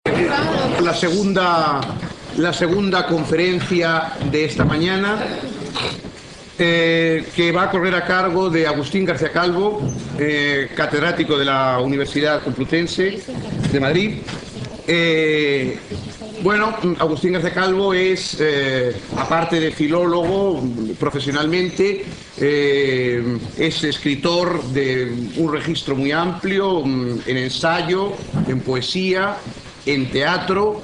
La segunda conferencia de esta mañana, que va a correr a cargo de Agustín García Calvo, catedrático de la Universidad Complutense de Madrid. Bueno, Agustín García Calvo es, aparte de filólogo, profesionalmente, es escritor de un registro muy amplio, en ensayo, en poesía, en teatro,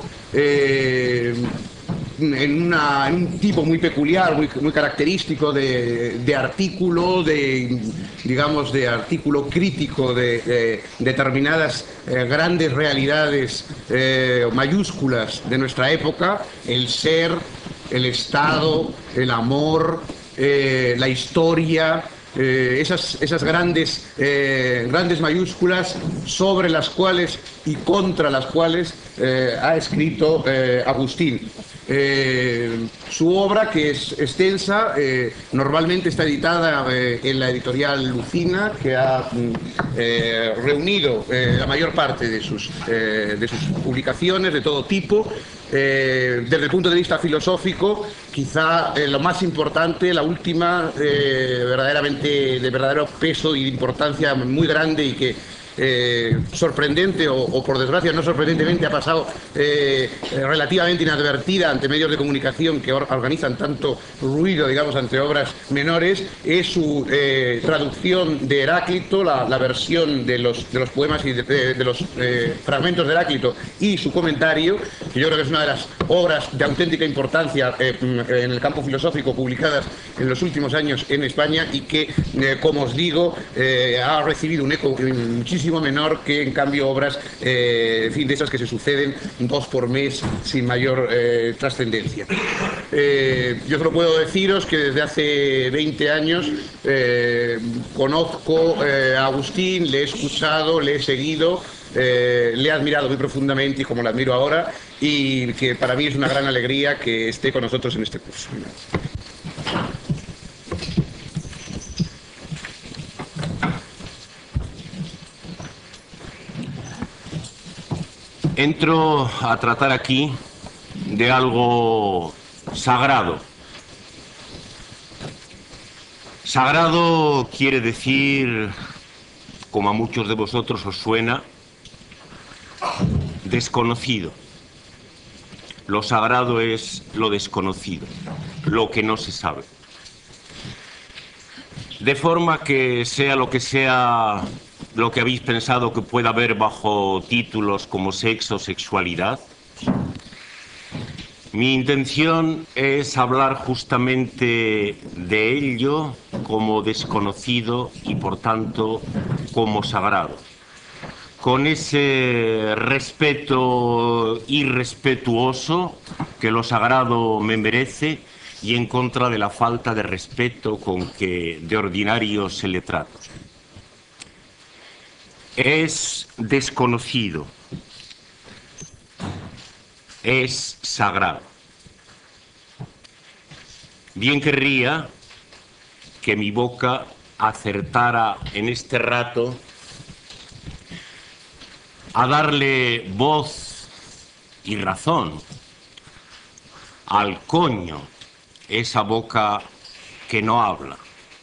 en un tipo muy peculiar, muy característico de artículo, digamos, de artículo crítico de determinadas grandes realidades mayúsculas de nuestra época: el ser, el Estado, el amor, la historia. Esas grandes mayúsculas sobre las cuales y contra las cuales ha escrito Agustín. Su obra, que es extensa, normalmente está editada en la editorial Lucina, que ha reunido la mayor parte de sus publicaciones de todo tipo. Desde el punto de vista filosófico, quizá lo más importante, la última, verdaderamente de verdadero peso y de importancia muy grande, y que sorprendente o por desgracia no sorprendentemente ha pasado relativamente inadvertida ante medios de comunicación que organizan tanto ruido, digamos, ante obras menores, es su traducción de Heráclito, la versión de los poemas y de los fragmentos de Heráclito, y su comentario, que yo creo que es una de las obras de auténtica importancia en el campo filosófico publicadas en los últimos años en España, y que, como os digo, ha recibido un eco muchísimo menor que, en cambio, obras en fin, de esas que se suceden 2 por mes sin mayor trascendencia. Yo solo puedo deciros que desde hace 20 años conozco a Agustín, le he escuchado, le he seguido, le he admirado muy profundamente, y como lo admiro ahora, y que para mí es una gran alegría que esté con nosotros en este curso. Entro a tratar aquí de algo sagrado. Sagrado quiere decir, como a muchos de vosotros os suena, desconocido. Lo sagrado es lo desconocido, lo que no se sabe. De forma que sea lo que habéis pensado que pueda haber bajo títulos como sexo, sexualidad, mi intención es hablar justamente de ello como desconocido y, por tanto, como sagrado, con ese respeto irrespetuoso que lo sagrado me merece, y en contra de la falta de respeto con que de ordinario se le trata. Es desconocido, es sagrado. Bien querría que mi boca acertara en este rato a darle voz y razón al coño, esa boca que no habla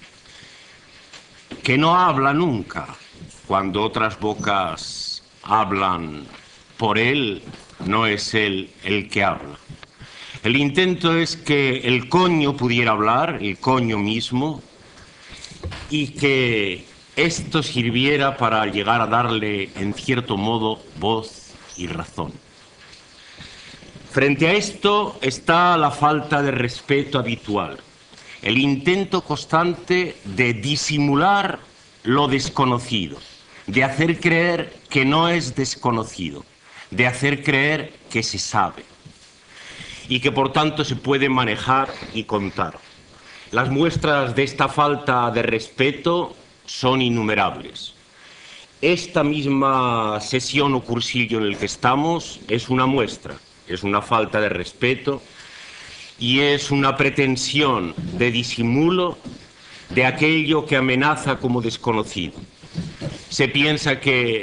nunca, cuando otras bocas hablan por él. No es él el que habla. El intento es que el coño pudiera hablar, el coño mismo, y que esto sirviera para llegar a darle, en cierto modo, voz y razón. Frente a esto está la falta de respeto habitual, el intento constante de disimular lo desconocido, de hacer creer que no es desconocido, de hacer creer que se sabe y que por tanto se puede manejar y contar. Las muestras de esta falta de respeto son innumerables. Esta misma sesión o cursillo en el que estamos es una muestra, es una falta de respeto y es una pretensión de disimulo de aquello que amenaza como desconocido. Se piensa que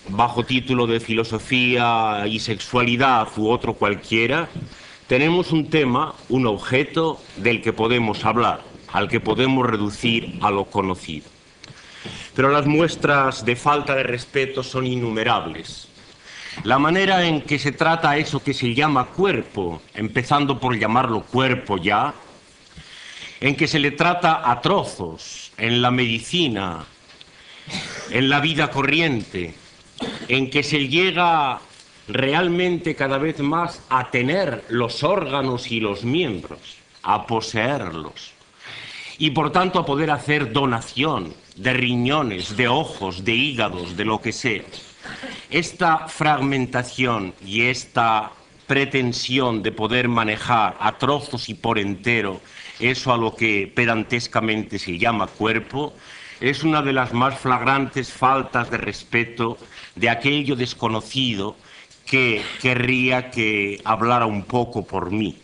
bajo título de filosofía y sexualidad u otro cualquiera, tenemos un tema, un objeto del que podemos hablar, al que podemos reducir a lo conocido. Pero las muestras de falta de respeto son innumerables. La manera en que se trata eso que se llama cuerpo, empezando por llamarlo cuerpo ya, en que se le trata a trozos en la medicina, en la vida corriente, en que se llega realmente cada vez más a tener los órganos y los miembros, a poseerlos, y por tanto a poder hacer donación de riñones, de ojos, de hígados, de lo que sea. Esta fragmentación y esta pretensión de poder manejar a trozos y por entero eso a lo que pedantescamente se llama cuerpo, es una de las más flagrantes faltas de respeto de aquello desconocido que querría que hablara un poco por mí.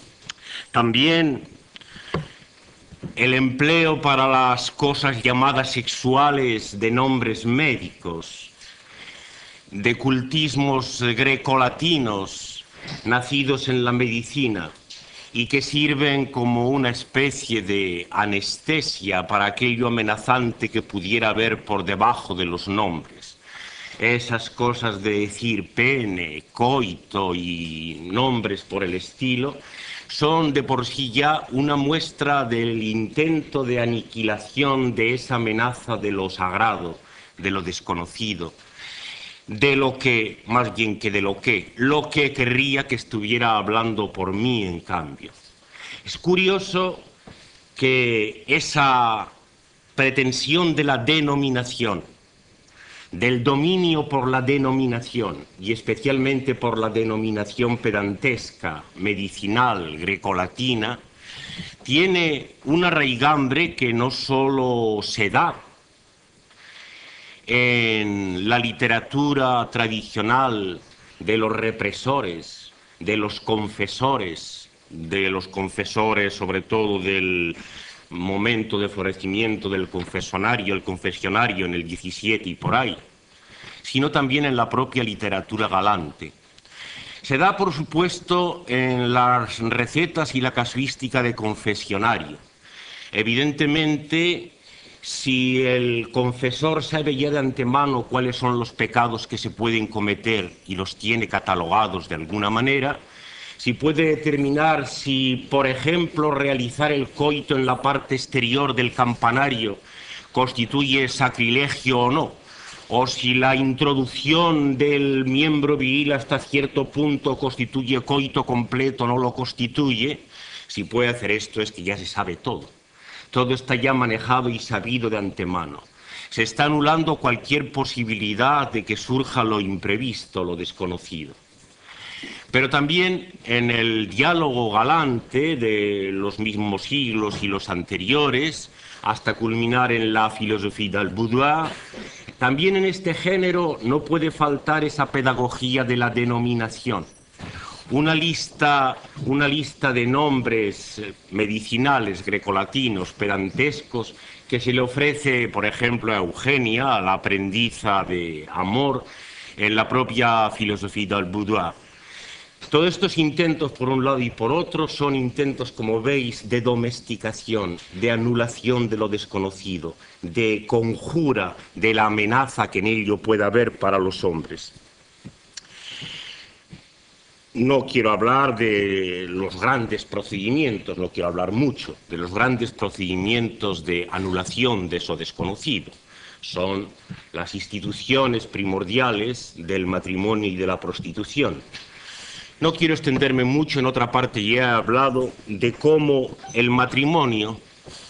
También el empleo para las cosas llamadas sexuales de nombres médicos, de cultismos grecolatinos nacidos en la medicina y que sirven como una especie de anestesia para aquello amenazante que pudiera haber por debajo de los nombres. Esas cosas de decir pene, coito y nombres por el estilo son de por sí ya una muestra del intento de aniquilación de esa amenaza de lo sagrado, de lo desconocido, de lo que, más bien que de lo que querría que estuviera hablando por mí en cambio. Es curioso que esa pretensión de la denominación, del dominio por la denominación, y especialmente por la denominación pedantesca, medicinal, grecolatina, tiene una raigambre que no solo se da en la literatura tradicional de los represores, de los confesores sobre todo del momento de florecimiento del confesionario, el confesionario en el 17 y por ahí, sino también en la propia literatura galante. Se da, por supuesto, en las recetas y la casuística de confesionario. Evidentemente, si el confesor sabe ya de antemano cuáles son los pecados que se pueden cometer y los tiene catalogados de alguna manera, si puede determinar si, por ejemplo, realizar el coito en la parte exterior del campanario constituye sacrilegio o no, o si la introducción del miembro viril hasta cierto punto constituye coito completo o no lo constituye, si puede hacer esto es que ya se sabe todo. Todo está ya manejado y sabido de antemano. Se está anulando cualquier posibilidad de que surja lo imprevisto, lo desconocido. Pero también en el diálogo galante de los mismos siglos y los anteriores, hasta culminar en la philosophie del boudoir, también en este género no puede faltar esa pedagogía de la denominación. Una lista de nombres medicinales grecolatinos, pedantescos, que se le ofrece, por ejemplo, a Eugenia, a la aprendiza de amor, en la propia philosophie del boudoir. Todos estos intentos, por un lado y por otro, son intentos, como veis, de domesticación, de anulación de lo desconocido, de conjura de la amenaza que en ello pueda haber para los hombres. No quiero hablar de los grandes procedimientos, no quiero hablar mucho de los grandes procedimientos de anulación de eso desconocido. Son las instituciones primordiales del matrimonio y de la prostitución. No quiero extenderme mucho, en otra parte ya he hablado de cómo el matrimonio,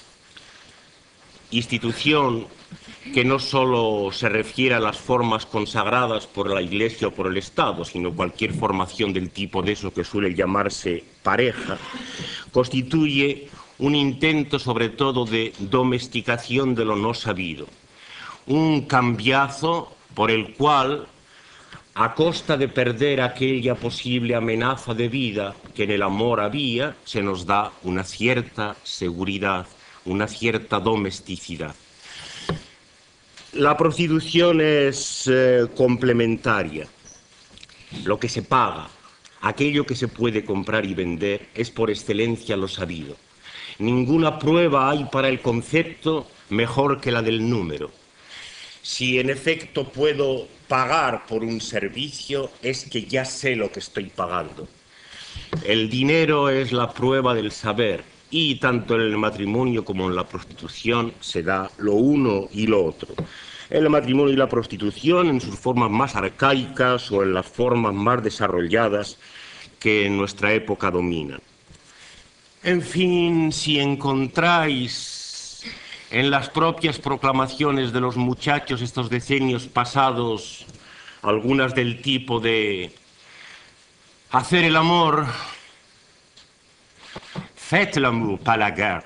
institución que no solo se refiere a las formas consagradas por la Iglesia o por el Estado, sino cualquier formación del tipo de eso que suele llamarse pareja, constituye un intento sobre todo de domesticación de lo no sabido, un cambiazo por el cual, a costa de perder aquella posible amenaza de vida que en el amor había, se nos da una cierta seguridad, una cierta domesticidad. La prostitución es complementaria. Lo que se paga, aquello que se puede comprar y vender, es por excelencia lo sabido. Ninguna prueba hay para el concepto mejor que la del número. Si en efecto puedo pagar por un servicio, es que ya sé lo que estoy pagando. El dinero es la prueba del saber, y tanto en el matrimonio como en la prostitución se da lo uno y lo otro. El matrimonio y la prostitución en sus formas más arcaicas o en las formas más desarrolladas que en nuestra época dominan. En fin, si encontráis en las propias proclamaciones de los muchachos estos decenios pasados, algunas del tipo de hacer el amor, faites l'amour, pas la guerre.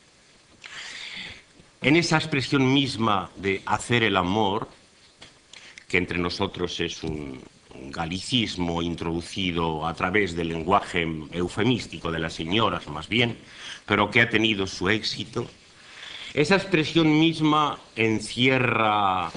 En esa expresión misma de hacer el amor, que entre nosotros es un galicismo introducido a través del lenguaje eufemístico de las señoras más bien, pero que ha tenido su éxito, esa expresión misma encierra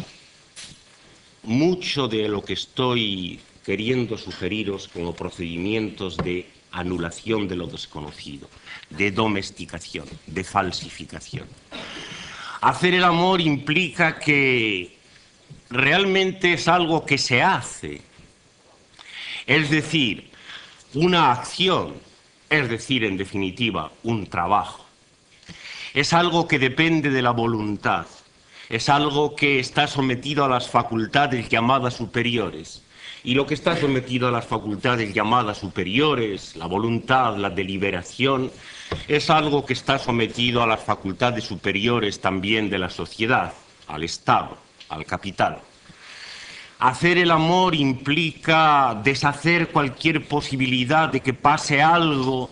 mucho de lo que estoy queriendo sugeriros como procedimientos de anulación de lo desconocido, de domesticación, de falsificación. Hacer el amor implica que realmente es algo que se hace, es decir, una acción, es decir, en definitiva, un trabajo. Es algo que depende de la voluntad, es algo que está sometido a las facultades llamadas superiores. Y lo que está sometido a las facultades llamadas superiores, la voluntad, la deliberación, es algo que está sometido a las facultades superiores también de la sociedad, al Estado, al capital. Hacer el amor implica deshacer cualquier posibilidad de que pase algo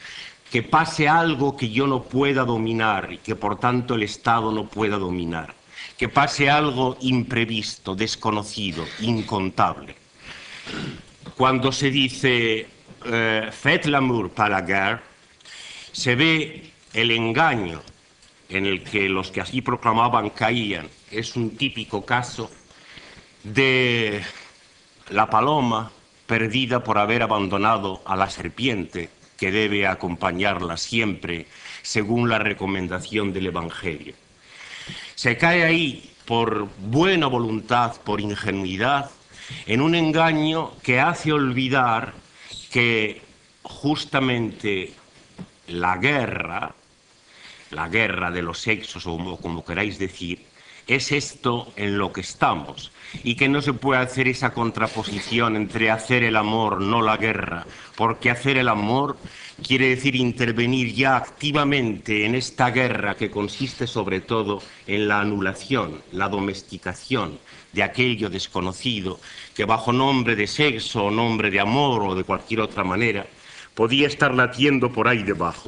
que yo no pueda dominar y que por tanto el Estado no pueda dominar, que pase algo imprevisto, desconocido, incontable. Cuando se dice faites l'amour, pas la guerre, se ve el engaño en el que los que así proclamaban caían. Es un típico caso de la paloma perdida por haber abandonado a la serpiente que debe acompañarla siempre según la recomendación del Evangelio. Se cae ahí por buena voluntad, por ingenuidad, en un engaño que hace olvidar que justamente la guerra de los sexos, o como queráis decir, es esto en lo que estamos, y que no se puede hacer esa contraposición entre hacer el amor, no la guerra, porque hacer el amor quiere decir intervenir ya activamente en esta guerra que consiste sobre todo en la anulación, la domesticación de aquello desconocido que bajo nombre de sexo o nombre de amor o de cualquier otra manera podía estar latiendo por ahí debajo.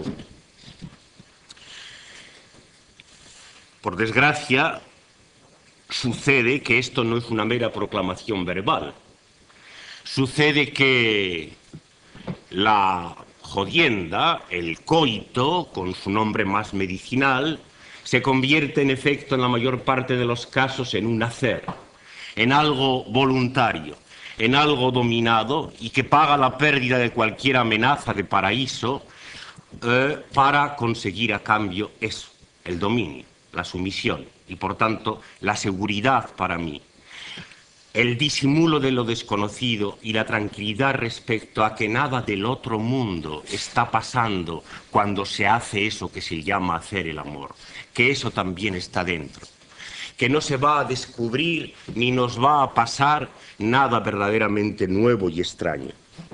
Por desgracia, sucede que esto no es una mera proclamación verbal. Sucede que la jodienda, el coito, con su nombre más medicinal, se convierte en efecto en la mayor parte de los casos en un hacer, en algo voluntario, en algo dominado y que paga la pérdida de cualquier amenaza de paraíso para conseguir a cambio eso, el dominio, la sumisión y por tanto la seguridad para mí. El disimulo de lo desconocido y la tranquilidad respecto a que nada del otro mundo está pasando cuando se hace eso que se llama hacer el amor, que eso también está dentro, que no se va a descubrir ni nos va a pasar nada verdaderamente nuevo y extraño.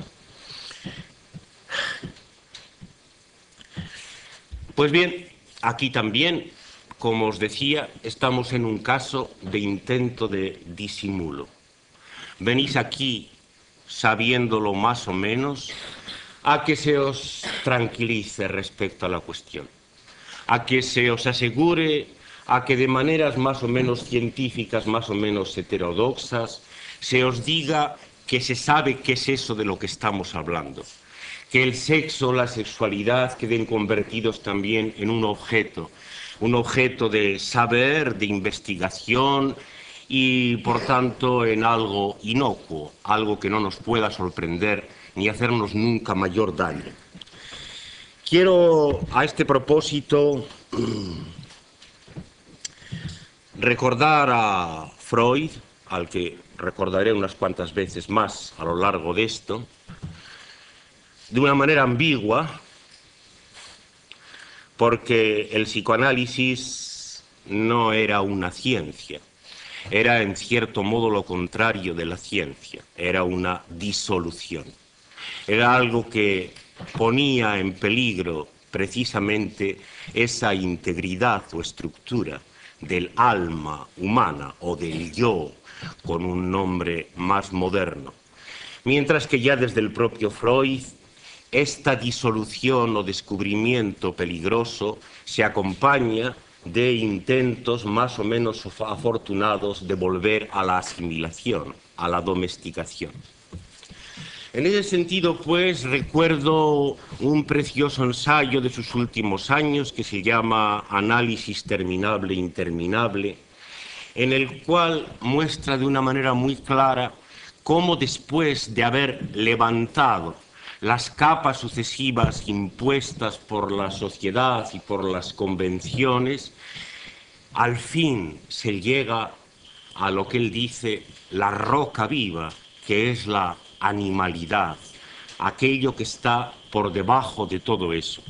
Pues bien, aquí también, como os decía, estamos en un caso de intento de disimulo. Venís aquí sabiéndolo más o menos a que se os tranquilice respecto a la cuestión, a que se os asegure, a que de maneras más o menos científicas, más o menos heterodoxas, se os diga que se sabe qué es eso de lo que estamos hablando, que el sexo, la sexualidad queden convertidos también en un objeto un objeto de saber, de investigación y, por tanto, en algo inocuo, algo que no nos pueda sorprender ni hacernos nunca mayor daño. Quiero, a este propósito, recordar a Freud, al que recordaré unas cuantas veces más a lo largo de esto, de una manera ambigua, porque el psicoanálisis no era una ciencia, era en cierto modo lo contrario de la ciencia, era una disolución, era algo que ponía en peligro precisamente esa integridad o estructura del alma humana o del yo, con un nombre más moderno. Mientras que ya desde el propio Freud, esta disolución o descubrimiento peligroso se acompaña de intentos más o menos afortunados de volver a la asimilación, a la domesticación. En ese sentido, pues, recuerdo un precioso ensayo de sus últimos años que se llama Análisis terminable e interminable, en el cual muestra de una manera muy clara cómo después de haber levantado las capas sucesivas impuestas por la sociedad y por las convenciones, al fin se llega a lo que él dice la roca viva, que es la animalidad, aquello que está por debajo de todo eso.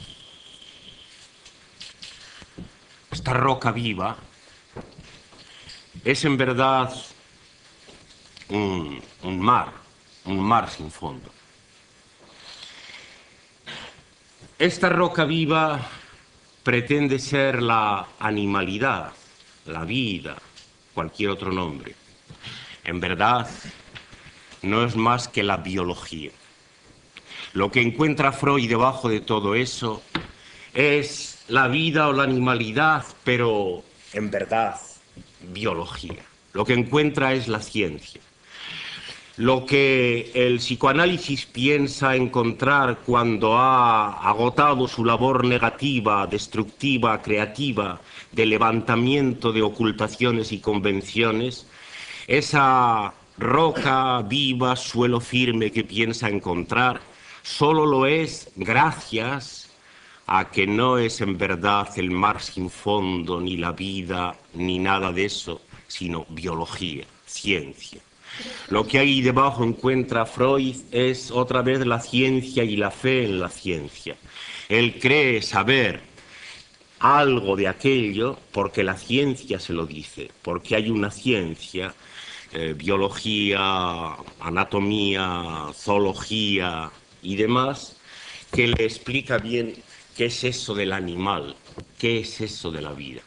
Esta roca viva es en verdad un mar sin fondo. Esta roca viva pretende ser la animalidad, la vida, cualquier otro nombre. En verdad, no es más que la biología. Lo que encuentra Freud debajo de todo eso es la vida o la animalidad, pero en verdad, biología. Lo que encuentra es la ciencia. Lo que el psicoanálisis piensa encontrar cuando ha agotado su labor negativa, destructiva, creativa, de levantamiento de ocultaciones y convenciones, esa roca viva, suelo firme que piensa encontrar, solo lo es gracias a que no es en verdad el mar sin fondo, ni la vida, ni nada de eso, sino biología, ciencia. Lo que ahí debajo encuentra Freud es otra vez la ciencia y la fe en la ciencia. Él cree saber algo de aquello porque la ciencia se lo dice, porque hay una ciencia, biología, anatomía, zoología y demás, que le explica bien qué es eso del animal, qué es eso de la vida.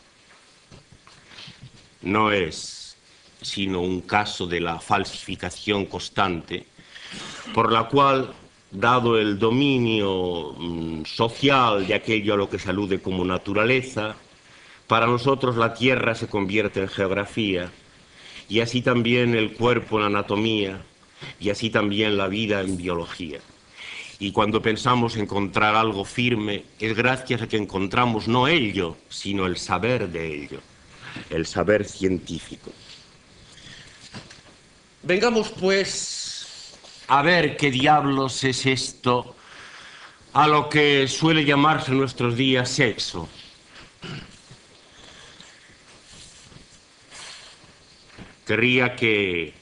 No es sino un caso de la falsificación constante, por la cual, dado el dominio social de aquello a lo que se alude como naturaleza, para nosotros la tierra se convierte en geografía, y así también el cuerpo en anatomía, y así también la vida en biología. Y cuando pensamos encontrar algo firme, es gracias a que encontramos no ello, sino el saber de ello, el saber científico. Vengamos, pues, a ver qué diablos es esto a lo que suele llamarse en nuestros días sexo. Querría que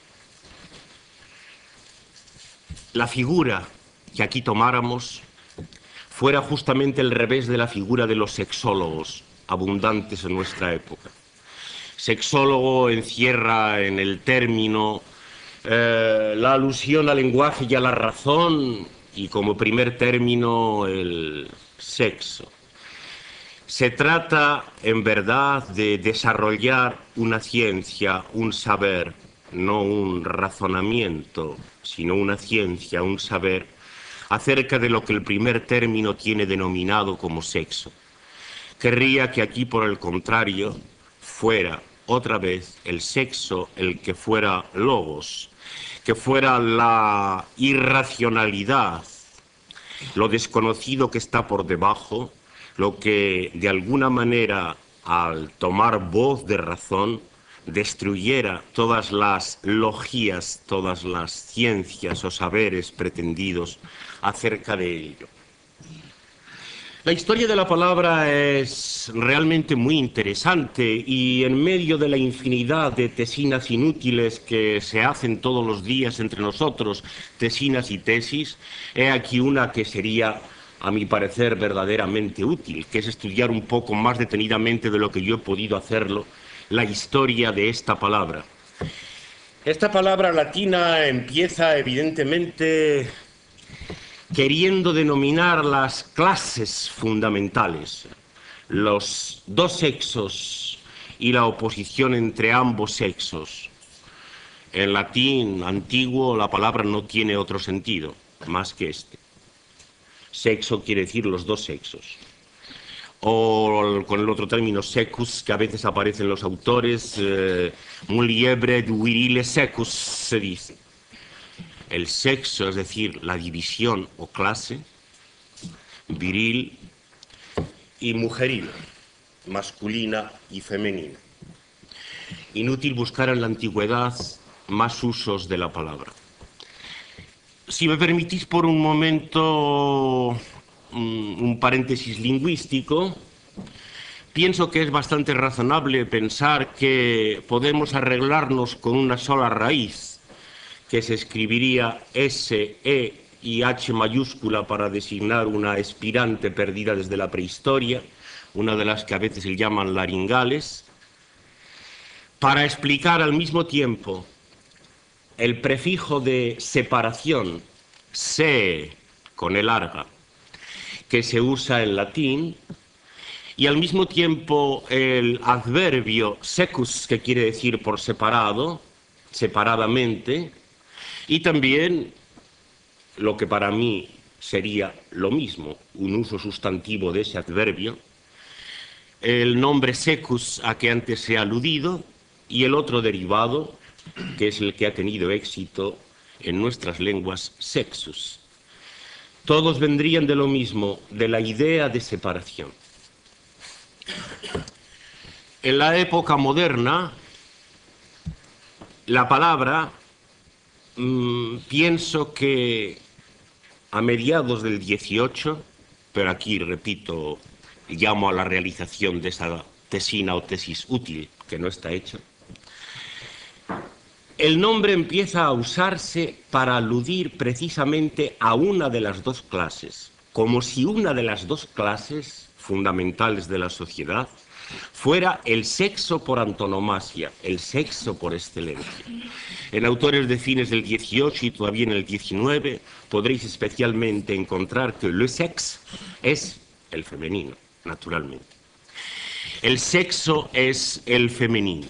la figura que aquí tomáramos fuera justamente el revés de la figura de los sexólogos abundantes en nuestra época. Sexólogo encierra en el término la alusión al lenguaje y a la razón, y como primer término el sexo. Se trata, en verdad, de desarrollar una ciencia, un saber, no un razonamiento, sino una ciencia, un saber, acerca de lo que el primer término tiene denominado como sexo. Querría que aquí, por el contrario, fuera otra vez el sexo el que fuera logos, que fuera la irracionalidad, lo desconocido que está por debajo, lo que de alguna manera al tomar voz de razón, destruyera todas las logías, todas las ciencias o saberes pretendidos acerca de ello. La historia de la palabra es realmente muy interesante y en medio de la infinidad de tesinas inútiles que se hacen todos los días entre nosotros, tesinas y tesis, he aquí una que sería, a mi parecer, verdaderamente útil, que es estudiar un poco más detenidamente de lo que yo he podido hacerlo, la historia de esta palabra. Esta palabra latina empieza evidentemente queriendo denominar las clases fundamentales, los dos sexos y la oposición entre ambos sexos. En latín antiguo la palabra no tiene otro sentido más que este. Sexo quiere decir los dos sexos. O con el otro término secus, que a veces aparece en los autores, muliebre virile secus se dice. El sexo, es decir, la división o clase, viril y mujeril, masculina y femenina. Inútil buscar en la antigüedad más usos de la palabra. Si me permitís por un momento un paréntesis lingüístico, pienso que es bastante razonable pensar que podemos arreglarnos con una sola raíz, que se escribiría S, E y H mayúscula para designar una espirante perdida desde la prehistoria, una de las que a veces se llaman laringales, para explicar al mismo tiempo el prefijo de separación, se, con E larga, que se usa en latín, y al mismo tiempo el adverbio secus, que quiere decir por separado, separadamente, y también lo que para mí sería lo mismo, un uso sustantivo de ese adverbio, el nombre secus a que antes se ha aludido y el otro derivado, que es el que ha tenido éxito en nuestras lenguas, sexus. Todos vendrían de lo mismo, de la idea de separación. En la época moderna, la palabra, pienso que a mediados del 18, pero aquí, repito, llamo a la realización de esa tesina o tesis útil, que no está hecha, el nombre empieza a usarse para aludir precisamente a una de las dos clases, como si una de las dos clases fundamentales de la sociedad fuera el sexo por antonomasia, el sexo por excelencia. En autores de fines del 18 y todavía en el 19 podréis especialmente encontrar que le sexe es el femenino, naturalmente. El sexo es el femenino.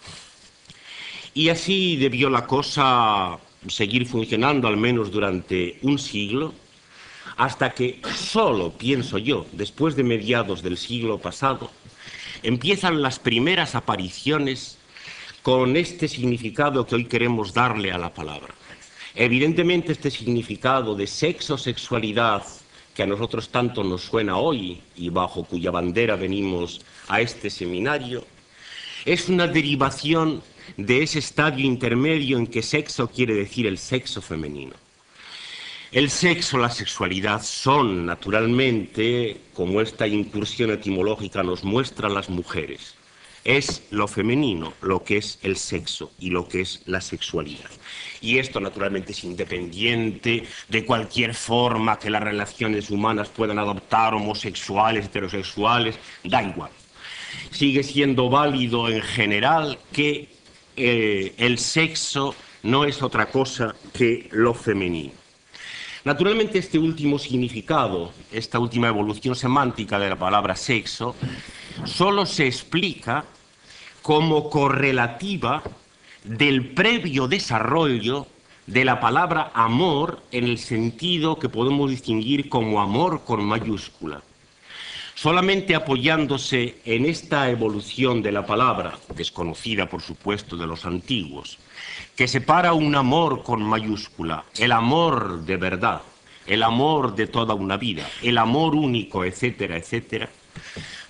Y así debió la cosa seguir funcionando al menos durante un siglo, hasta que solo, pienso yo, después de mediados del siglo pasado, empiezan las primeras apariciones con este significado que hoy queremos darle a la palabra. Evidentemente este significado de sexo, sexualidad, que a nosotros tanto nos suena hoy y bajo cuya bandera venimos a este seminario, es una derivación de ese estadio intermedio en que sexo quiere decir el sexo femenino. El sexo, la sexualidad son, naturalmente, como esta incursión etimológica nos muestra, las mujeres. Es lo femenino, lo que es el sexo y lo que es la sexualidad. Y esto, naturalmente, es independiente de cualquier forma que las relaciones humanas puedan adoptar, homosexuales, heterosexuales, da igual. Sigue siendo válido en general que el sexo no es otra cosa que lo femenino. Naturalmente este último significado, esta última evolución semántica de la palabra sexo, solo se explica como correlativa del previo desarrollo de la palabra amor en el sentido que podemos distinguir como amor con mayúscula. Solamente apoyándose en esta evolución de la palabra, desconocida por supuesto de los antiguos, que separa un amor con mayúscula, el amor de verdad, el amor de toda una vida, el amor único, etcétera, etcétera,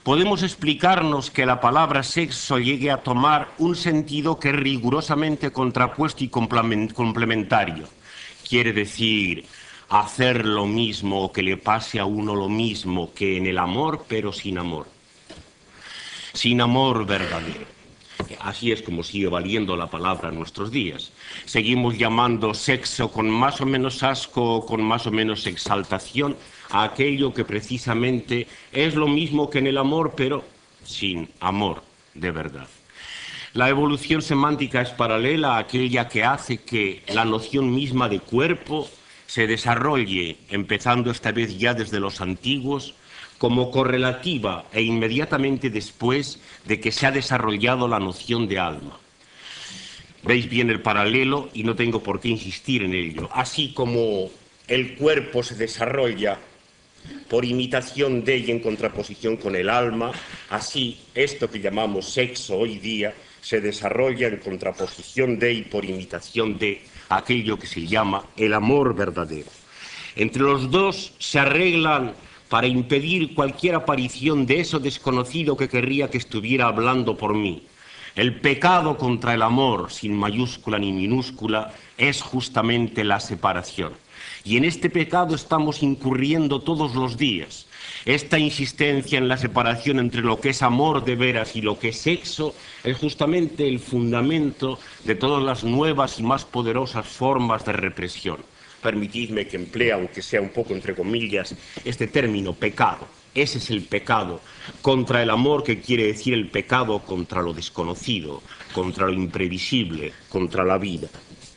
podemos explicarnos que la palabra sexo llegue a tomar un sentido que es rigurosamente contrapuesto y complementario. Quiere decir, hacer lo mismo o que le pase a uno lo mismo que en el amor, pero sin amor. Sin amor verdadero. Así es como sigue valiendo la palabra en nuestros días. Seguimos llamando sexo con más o menos asco o con más o menos exaltación a aquello que precisamente es lo mismo que en el amor, pero sin amor de verdad. La evolución semántica es paralela a aquella que hace que la noción misma de cuerpo se desarrolle, empezando esta vez ya desde los antiguos, como correlativa e inmediatamente después de que se ha desarrollado la noción de alma. Veis bien el paralelo y no tengo por qué insistir en ello. Así como el cuerpo se desarrolla por imitación de y en contraposición con el alma, así esto que llamamos sexo hoy día se desarrolla en contraposición de y por imitación de aquello que se llama el amor verdadero. Entre los dos se arreglan para impedir cualquier aparición de eso desconocido que querría que estuviera hablando por mí. El pecado contra el amor, sin mayúscula ni minúscula, es justamente la separación. Y en este pecado estamos incurriendo todos los días. Esta insistencia en la separación entre lo que es amor de veras y lo que es sexo es justamente el fundamento de todas las nuevas y más poderosas formas de represión. Permitidme que emplee, aunque sea un poco entre comillas, este término pecado. Ese es el pecado contra el amor, que quiere decir el pecado contra lo desconocido, contra lo imprevisible, contra la vida.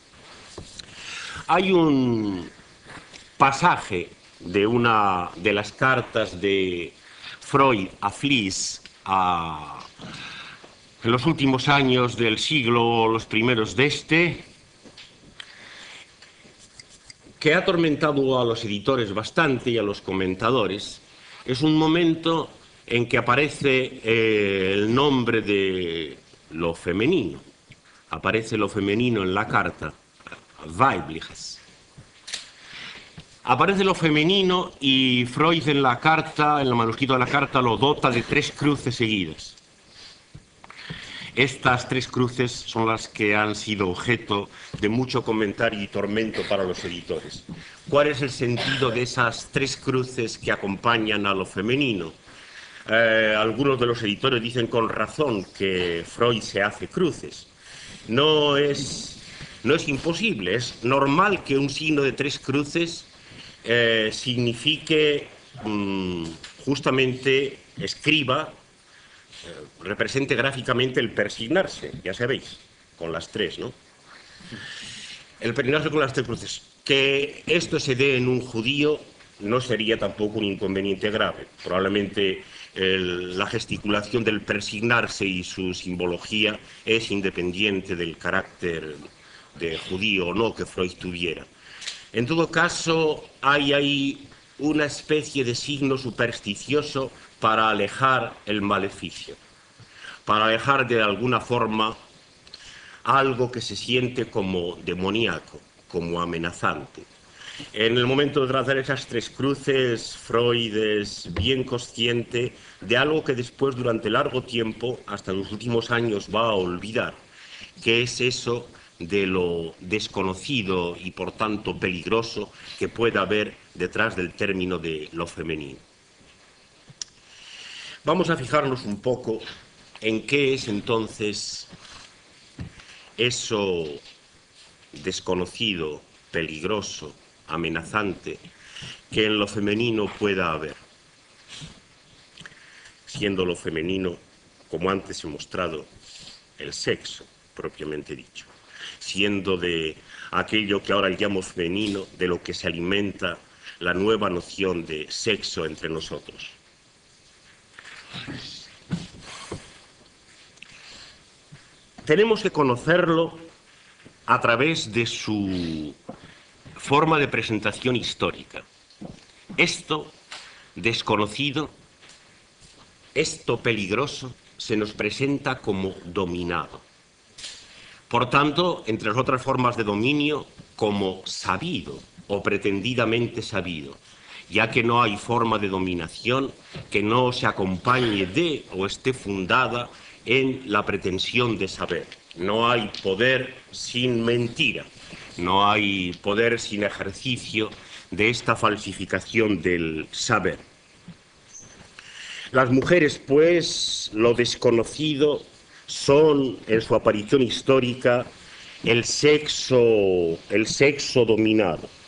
Hay un pasaje de una de las cartas de Freud a Fliess en los últimos años del siglo, los primeros de este, que ha atormentado a los editores bastante y a los comentadores. Es un momento en que aparece el nombre de lo femenino. Aparece lo femenino en la carta, Weibliches. Aparece lo femenino y Freud en la carta, en el manuscrito de la carta, lo dota de 3 cruces seguidas. Estas 3 cruces son las que han sido objeto de mucho comentario y tormento para los editores. ¿Cuál es el sentido de esas 3 cruces que acompañan a lo femenino? Algunos de los editores dicen con razón que Freud se hace cruces. No es imposible, es normal que un signo de 3 cruces signifique justamente, escriba, represente gráficamente el persignarse, ya sabéis, con las 3, ¿no? El persignarse con las 3 cruces. Que esto se dé en un judío no sería tampoco un inconveniente grave. Probablemente la gesticulación del persignarse y su simbología es independiente del carácter de judío o no que Freud tuviera. En todo caso, hay ahí una especie de signo supersticioso para alejar el maleficio, para alejar de alguna forma algo que se siente como demoníaco, como amenazante. En el momento de trazar esas 3 cruces, Freud es bien consciente de algo que después, durante largo tiempo, hasta los últimos años, va a olvidar, que es eso de lo desconocido y por tanto peligroso que pueda haber detrás del término de lo femenino. Vamos a fijarnos un poco en qué es entonces eso desconocido, peligroso, amenazante que en lo femenino pueda haber, siendo lo femenino, como antes he mostrado, el sexo propiamente dicho, siendo de aquello que ahora llamo femenino, de lo que se alimenta la nueva noción de sexo entre nosotros. Tenemos que conocerlo a través de su forma de presentación histórica. Esto desconocido, esto peligroso, se nos presenta como dominado. Por tanto, entre las otras formas de dominio, como sabido o pretendidamente sabido. ya que no hay forma de dominación que no se acompañe de o esté fundada en la pretensión de saber. No hay poder sin mentira, no hay poder sin ejercicio de esta falsificación del saber. Las mujeres, pues, lo desconocido, son, en su aparición histórica, el sexo dominado.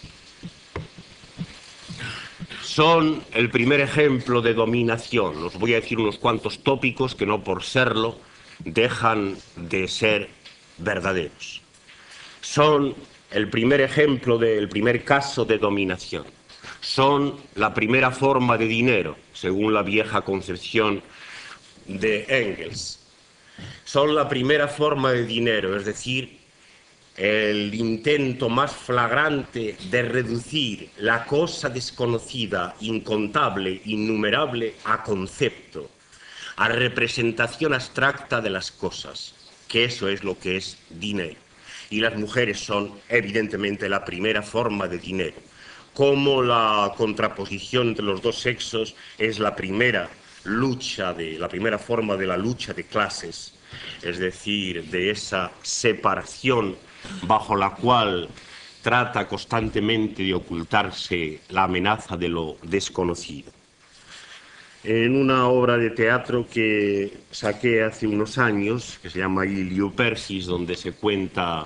Son el primer ejemplo de dominación. Os voy a decir unos cuantos tópicos que no por serlo dejan de ser verdaderos. Son el primer ejemplo del primer caso de dominación. Son la primera forma de dinero, según la vieja concepción de Engels. Son la primera forma de dinero, es decir, el intento más flagrante de reducir la cosa desconocida, incontable, innumerable, a concepto, a representación abstracta de las cosas, que eso es lo que es dinero. Y las mujeres son, evidentemente, la primera forma de dinero. Como la contraposición entre los dos sexos es la primera forma de la lucha de clases, es decir, de esa separación bajo la cual trata constantemente de ocultarse la amenaza de lo desconocido. En una obra de teatro que saqué hace unos años, que se llama Iliupersis, donde se cuenta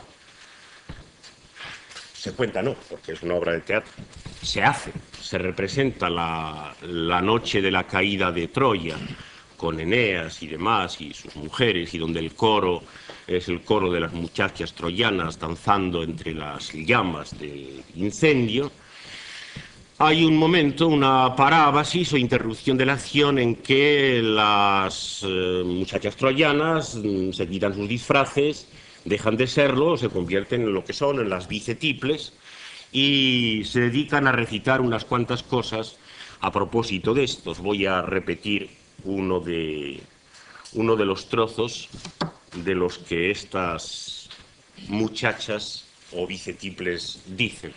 no, porque es una obra de teatro, se representa la noche de la caída de Troya, con Eneas y demás, y sus mujeres, y donde el coro es el coro de las muchachas troyanas danzando entre las llamas del incendio. Hay un momento, una parábasis o interrupción de la acción en que las muchachas troyanas se quitan sus disfraces, dejan de serlo, se convierten en lo que son, en las bicetiples, y se dedican a recitar unas cuantas cosas a propósito de esto. Os voy a repetir uno de los trozos de los que estas muchachas o bicetiples dicen.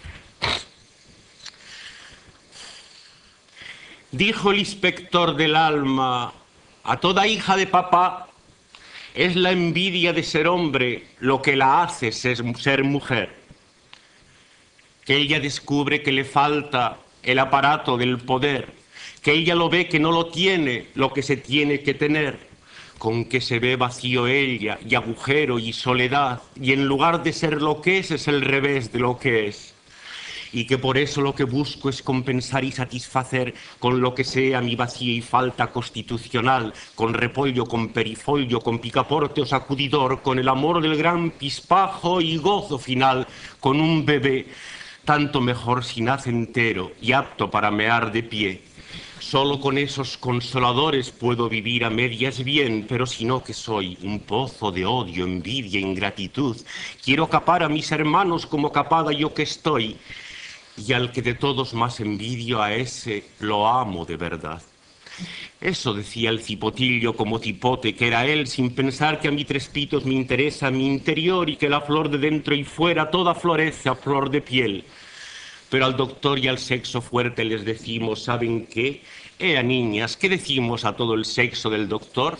Dijo el inspector del alma a toda hija de papá: es la envidia de ser hombre lo que la hace ser mujer. Que ella descubre que le falta el aparato del poder, que ella lo ve que no lo tiene, lo que se tiene que tener, con que se ve vacío ella, y agujero y soledad, y en lugar de ser lo que es el revés de lo que es. Y que por eso lo que busco es compensar y satisfacer con lo que sea mi vacía y falta constitucional, con repollo, con perifolio, con picaporte o sacudidor, con el amor del gran pispajo y gozo final, con un bebé, tanto mejor si nace entero y apto para mear de pie. Solo con esos consoladores puedo vivir a medias bien, pero si no, que soy un pozo de odio, envidia, ingratitud. Quiero capar a mis hermanos como capada yo que estoy, y al que de todos más envidio, a ese lo amo de verdad. Eso decía el cipotillo como cipote, que era él, sin pensar que a mí tres pitos me interesa mi interior y que la flor de dentro y fuera toda florece a flor de piel. Pero al doctor y al sexo fuerte les decimos, ¿saben qué? Niñas, ¿qué decimos a todo el sexo del doctor?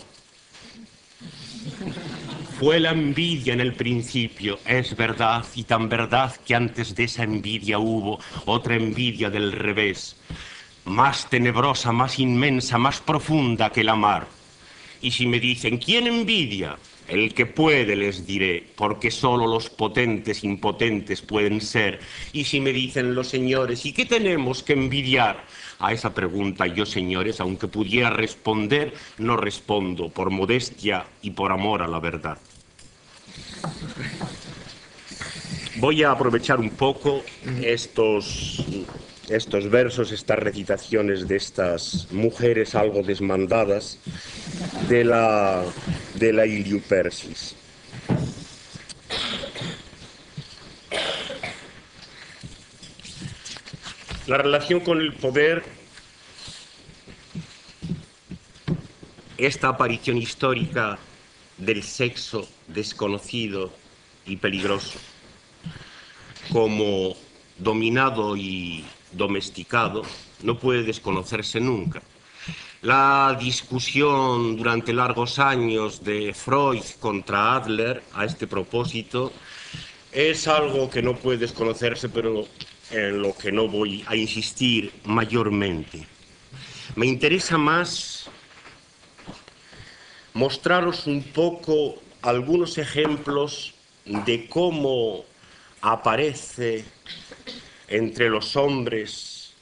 Fue la envidia en el principio, es verdad, y tan verdad que antes de esa envidia hubo otra envidia del revés, más tenebrosa, más inmensa, más profunda que la mar. Y si me dicen, ¿quién envidia? El que puede, les diré, porque solo los potentes impotentes pueden ser. Y si me dicen los señores, ¿y qué tenemos que envidiar? A esa pregunta yo, señores, aunque pudiera responder, no respondo, por modestia y por amor a la verdad. Voy a aprovechar un poco estos versos, estas recitaciones de estas mujeres algo desmandadas de la Iliupersis. La relación con el poder, esta aparición histórica del sexo desconocido y peligroso, como dominado y domesticado, no puede desconocerse nunca. La discusión durante largos años de Freud contra Adler a este propósito es algo que no puede desconocerse, pero en lo que no voy a insistir mayormente. Me interesa más mostraros un poco algunos ejemplos de cómo aparece entre los hombres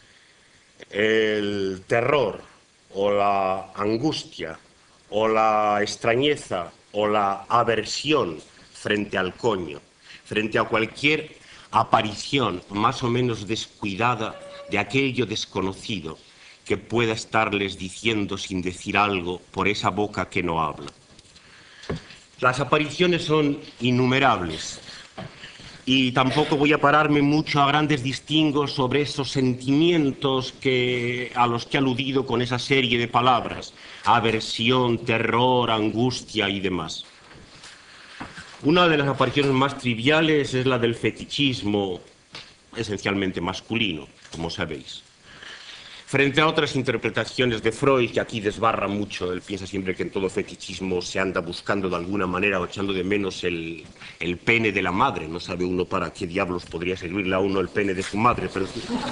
el terror o la angustia o la extrañeza o la aversión frente al coño, frente a cualquier aparición más o menos descuidada de aquello desconocido que pueda estarles diciendo sin decir algo por esa boca que no habla. Las apariciones son innumerables y tampoco voy a pararme mucho a grandes distingos sobre esos sentimientos a los que he aludido con esa serie de palabras: aversión, terror, angustia y demás. Una de las apariciones más triviales es la del fetichismo, esencialmente masculino, como sabéis. Frente a otras interpretaciones de Freud, que aquí desbarra mucho, él piensa siempre que en todo fetichismo se anda buscando de alguna manera o echando de menos el pene de la madre. No sabe uno para qué diablos podría servirle a uno el pene de su madre, pero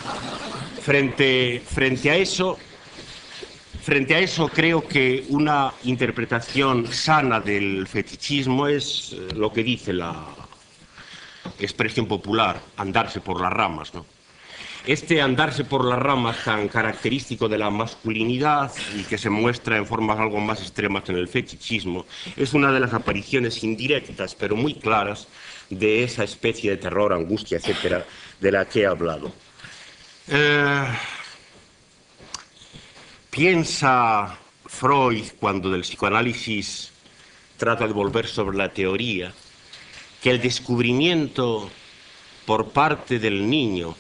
frente a eso creo que una interpretación sana del fetichismo es lo que dice la expresión popular: andarse por las ramas, ¿no? Este andarse por las ramas tan característico de la masculinidad y que se muestra en formas algo más extremas en el fetichismo es una de las apariciones indirectas pero muy claras de esa especie de terror, angustia, etcétera, de la que he hablado. Piensa Freud, cuando del psicoanálisis trata de volver sobre la teoría, que el descubrimiento por parte del niño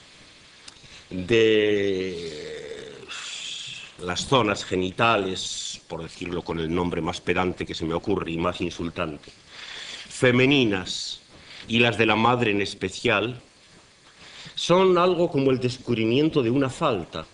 de las zonas genitales, por decirlo con el nombre más pedante que se me ocurre y más insultante, femeninas y las de la madre en especial, son algo como el descubrimiento de una falta.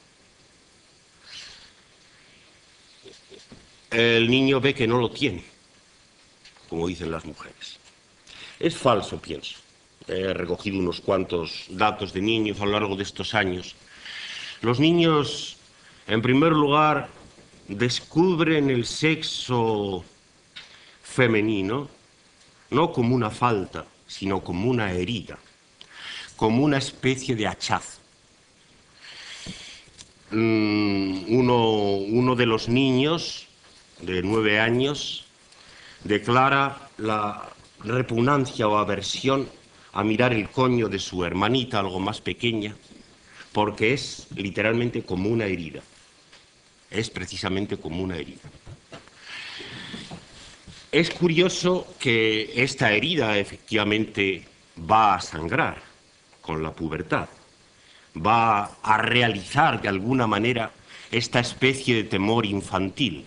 El niño ve que no lo tiene, como dicen las mujeres. Es falso, pienso. He recogido unos cuantos datos de niños a lo largo de estos años. Los niños, en primer lugar, descubren el sexo femenino no como una falta, sino como una herida, como una especie de hachazo. Uno de los niños, de 9 años, declara la repugnancia o aversión a mirar el coño de su hermanita, algo más pequeña, porque es literalmente como una herida. Es precisamente como una herida. Es curioso que esta herida efectivamente va a sangrar con la pubertad, va a realizar de alguna manera esta especie de temor infantil.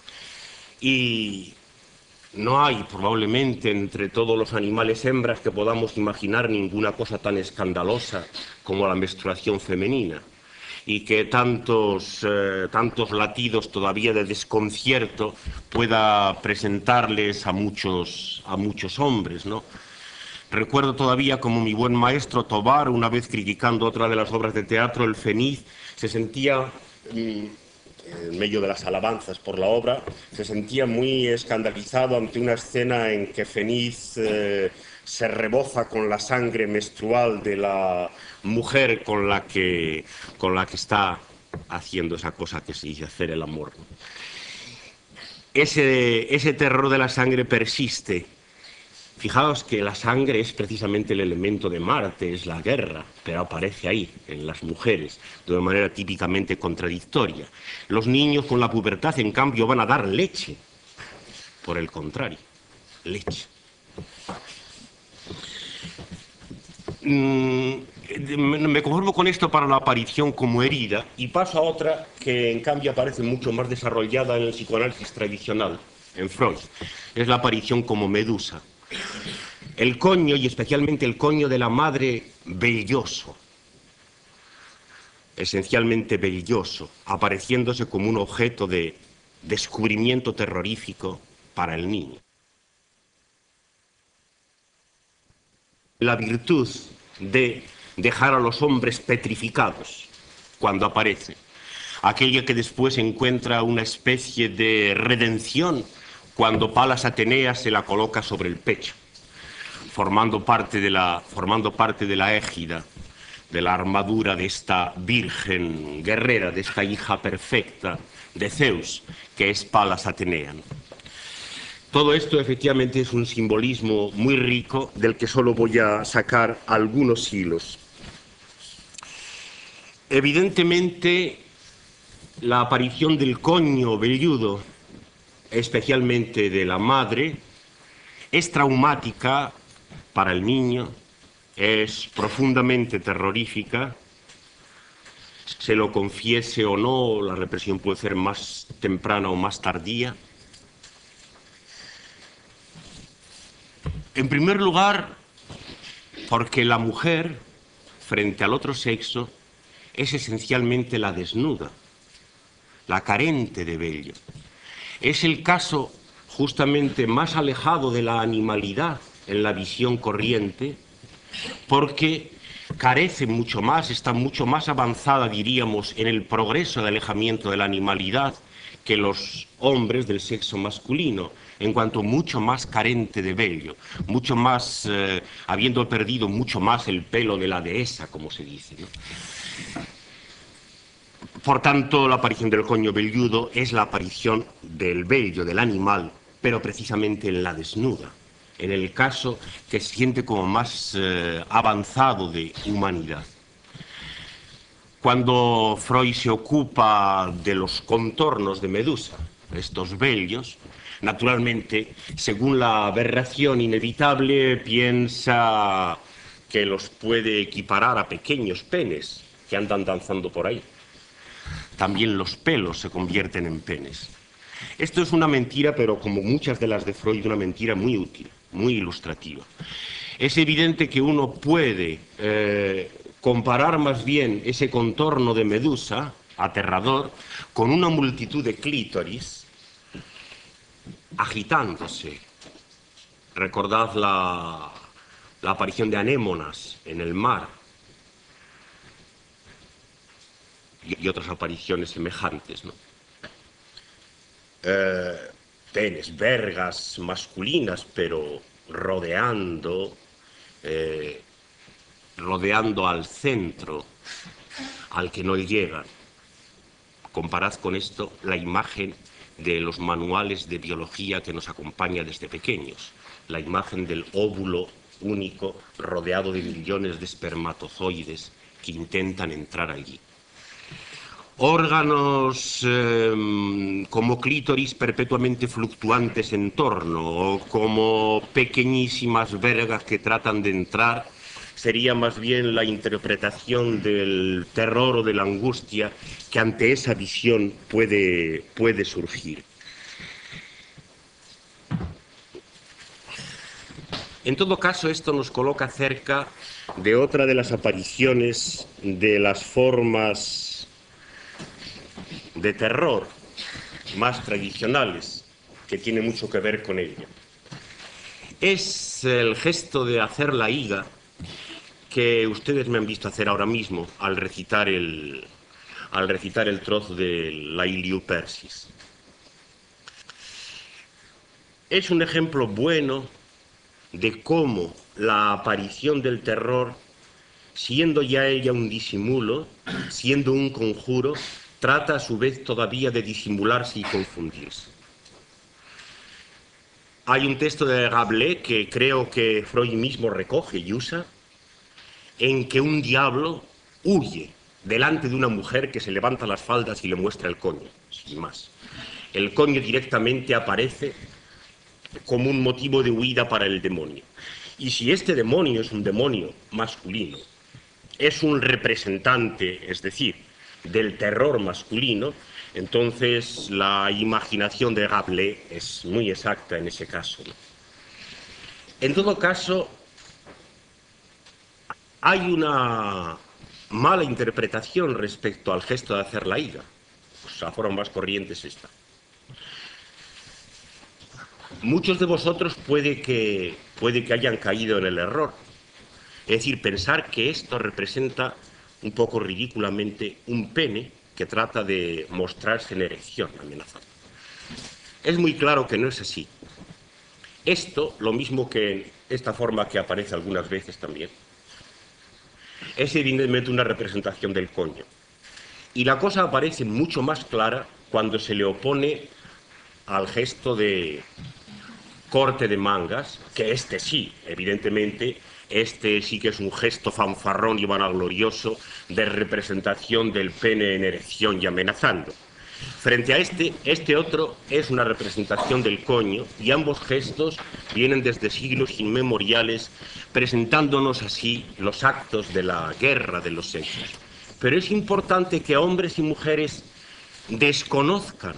Y no hay probablemente entre todos los animales hembras que podamos imaginar ninguna cosa tan escandalosa como la menstruación femenina, y que tantos latidos todavía de desconcierto pueda presentarles a muchos hombres, ¿no? Recuerdo todavía como mi buen maestro Tobar, una vez criticando otra de las obras de teatro, El Feniz, se sentía, en medio de las alabanzas por la obra, se sentía muy escandalizado ante una escena en que Feniz se reboza con la sangre menstrual de la mujer con la que está haciendo esa cosa que se dice hacer el amor. Ese terror de la sangre persiste. Fijaos que la sangre es precisamente el elemento de Marte, es la guerra, pero aparece ahí, en las mujeres, de una manera típicamente contradictoria. Los niños con la pubertad, en cambio, van a dar leche. Por el contrario, leche. Me conformo con esto para la aparición como herida y paso a otra que, en cambio, aparece mucho más desarrollada en el psicoanálisis tradicional, en Freud. Es la aparición como medusa. El coño, y especialmente el coño de la madre velloso, esencialmente belloso, apareciéndose como un objeto de descubrimiento terrorífico para el niño. La virtud de dejar a los hombres petrificados cuando aparece, aquella que después encuentra una especie de redención cuando Palas Atenea se la coloca sobre el pecho, formando parte de la égida, de la armadura de esta virgen guerrera, de esta hija perfecta de Zeus, que es Palas Atenea. Todo esto efectivamente es un simbolismo muy rico del que solo voy a sacar algunos hilos. Evidentemente, la aparición del coño velludo, especialmente de la madre, es traumática para el niño, es profundamente terrorífica. Se lo confiese o no, la represión puede ser más temprana o más tardía. En primer lugar, porque la mujer, frente al otro sexo, es esencialmente la desnuda, la carente de vello. Es el caso justamente más alejado de la animalidad en la visión corriente, porque carece mucho más, está mucho más avanzada, diríamos, en el progreso de alejamiento de la animalidad que los hombres del sexo masculino, en cuanto mucho más carente de vello, mucho más, habiendo perdido mucho más el pelo de la dehesa, como se dice, ¿no? Por tanto, la aparición del coño velludo es la aparición del vello del animal, pero precisamente en la desnuda, en el caso que se siente como más avanzado de humanidad. Cuando Freud se ocupa de los contornos de Medusa, estos vellos, naturalmente, según la aberración inevitable, piensa que los puede equiparar a pequeños penes que andan danzando por ahí. También los pelos se convierten en penes. Esto es una mentira, pero como muchas de las de Freud, una mentira muy útil, muy ilustrativa. Es evidente que uno puede comparar más bien ese contorno de Medusa, aterrador, con una multitud de clítoris agitándose. Recordad la aparición de anémonas en el mar y otras apariciones semejantes, ¿no? Penes, vergas masculinas, pero rodeando al centro, al que no llegan. Comparad con esto la imagen de los manuales de biología que nos acompaña desde pequeños, la imagen del óvulo único rodeado de millones de espermatozoides que intentan entrar allí. Órganos como clítoris perpetuamente fluctuantes en torno, o como pequeñísimas vergas que tratan de entrar, sería más bien la interpretación del terror o de la angustia que ante esa visión puede surgir. En todo caso, esto nos coloca cerca de otra de las apariciones de las formas de terror más tradicionales, que tiene mucho que ver con ello. Es el gesto de hacer la higa que ustedes me han visto hacer ahora mismo al recitar el trozo de la Iliupersis. Es un ejemplo bueno de cómo la aparición del terror, siendo ya ella un disimulo, siendo un conjuro, trata a su vez todavía de disimularse y confundirse. Hay un texto de Rabelais que creo que Freud mismo recoge y usa, en que un diablo huye delante de una mujer que se levanta las faldas y le muestra el coño, sin más. El coño directamente aparece como un motivo de huida para el demonio. Y si este demonio es un demonio masculino, es un representante, es decir, del terror masculino, entonces la imaginación de Rabelais es muy exacta en ese caso, ¿no? En todo caso, hay una mala interpretación respecto al gesto de hacer la higa. Pues la forma más corriente es esta. Muchos de vosotros puede que hayan caído en el error. Es decir, pensar que esto representa un poco ridículamente un pene que trata de mostrarse en erección amenazante. Es muy claro que no es así. Esto, lo mismo que en esta forma que aparece algunas veces también, es evidentemente una representación del coño. Y la cosa aparece mucho más clara cuando se le opone al gesto de corte de mangas, que este sí, evidentemente, este sí que es un gesto fanfarrón y vanaglorioso de representación del pene en erección y amenazando. Frente a este otro es una representación del coño, y ambos gestos vienen desde siglos inmemoriales, presentándonos así los actos de la guerra de los sexos. Pero es importante que hombres y mujeres desconozcan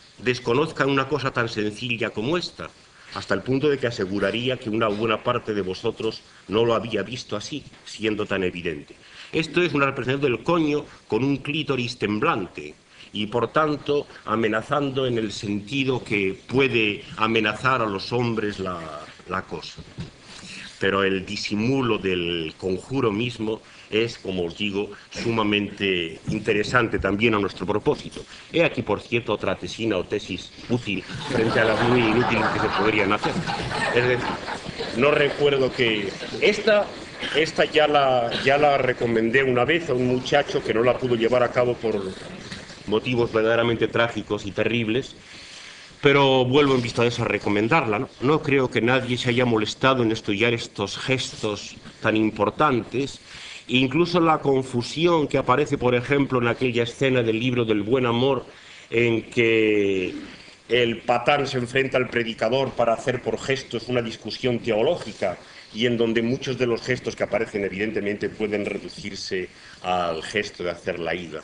una cosa tan sencilla como esta, hasta el punto de que aseguraría que una buena parte de vosotros no lo había visto así, siendo tan evidente. Esto es una representación del coño con un clítoris temblante, y por tanto amenazando en el sentido que puede amenazar a los hombres la cosa. Pero el disimulo del conjuro mismo es, como os digo, sumamente interesante también a nuestro propósito. He aquí, por cierto, otra tesina o tesis útil frente a las muy inútiles que se podrían hacer. Es decir, no recuerdo que esta ya la recomendé una vez a un muchacho que no la pudo llevar a cabo por motivos verdaderamente trágicos y terribles, pero vuelvo en vista de eso a recomendarla, ¿no? No creo que nadie se haya molestado en estudiar estos gestos tan importantes, e incluso la confusión que aparece, por ejemplo, en aquella escena del libro del Buen Amor, en que el patán se enfrenta al predicador para hacer por gestos una discusión teológica, y en donde muchos de los gestos que aparecen evidentemente pueden reducirse al gesto de hacer la higa.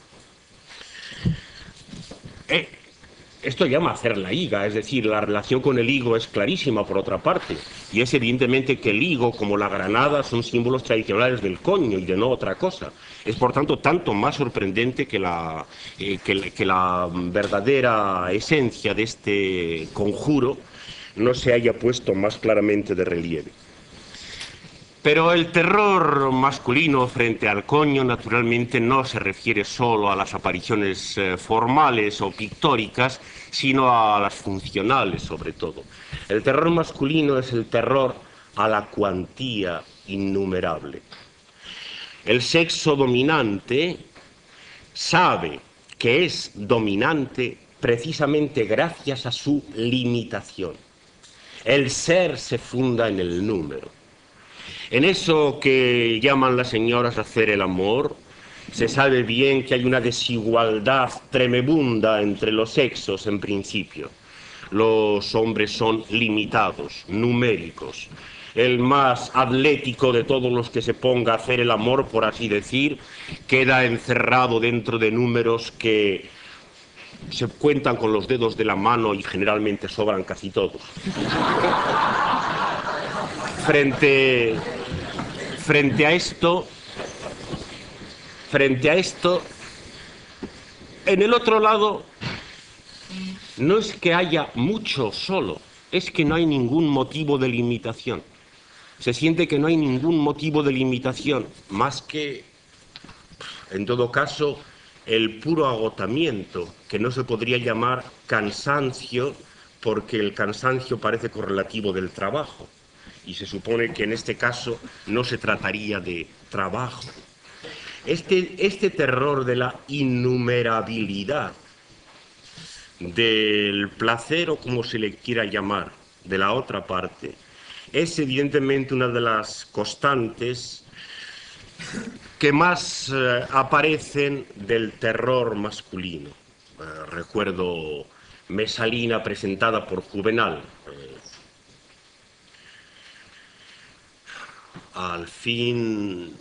Esto llama a hacer la higa, es decir, la relación con el higo es clarísima por otra parte, y es evidentemente que el higo, como la granada, son símbolos tradicionales del coño y de no otra cosa. Es por tanto más sorprendente que la verdadera esencia de este conjuro no se haya puesto más claramente de relieve. Pero el terror masculino frente al coño naturalmente no se refiere solo a las apariciones formales o pictóricas, sino a las funcionales sobre todo. El terror masculino es el terror a la cuantía innumerable. El sexo dominante sabe que es dominante precisamente gracias a su limitación. El ser se funda en el número. En eso que llaman las señoras hacer el amor, se sabe bien que hay una desigualdad tremenda entre los sexos en principio. Los hombres son limitados, numéricos. El más atlético de todos los que se ponga a hacer el amor, por así decir, queda encerrado dentro de números que se cuentan con los dedos de la mano y generalmente sobran casi todos. Frente a esto, en el otro lado, no es que haya mucho solo, es que no hay ningún motivo de limitación. Se siente que no hay ningún motivo de limitación, más que, en todo caso, el puro agotamiento, que no se podría llamar cansancio, porque el cansancio parece correlativo del trabajo. Y se supone que en este caso no se trataría de trabajo. Este terror de la innumerabilidad, del placer o como se le quiera llamar, de la otra parte, es evidentemente una de las constantes que más aparecen del terror masculino. Recuerdo Mesalina presentada por Juvenal. Al fin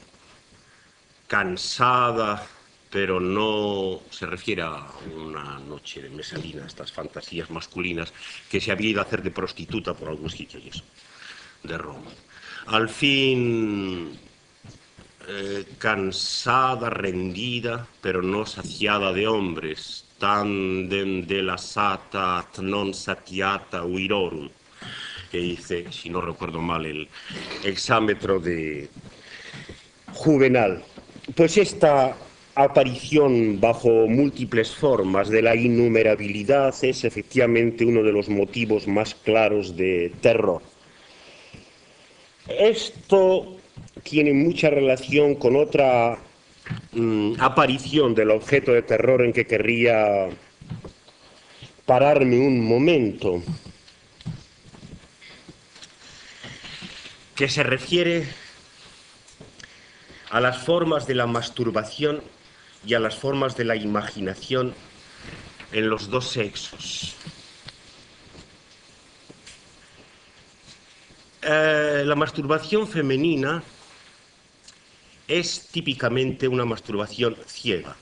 cansada, pero no se refiere a una noche de Mesalina, estas fantasías masculinas, que se había ido a hacer de prostituta por algún sitio y eso, de Roma. Al fin cansada, rendida, pero no saciada de hombres, tandem de la sata non satiata uirorum, que dice, si no recuerdo mal, el hexámetro de Juvenal. Pues esta aparición bajo múltiples formas de la innumerabilidad es efectivamente uno de los motivos más claros de terror. Esto tiene mucha relación con otra aparición del objeto de terror en que querría pararme un momento, que se refiere a las formas de la masturbación y a las formas de la imaginación en los dos sexos. La masturbación femenina es típicamente una masturbación ciega,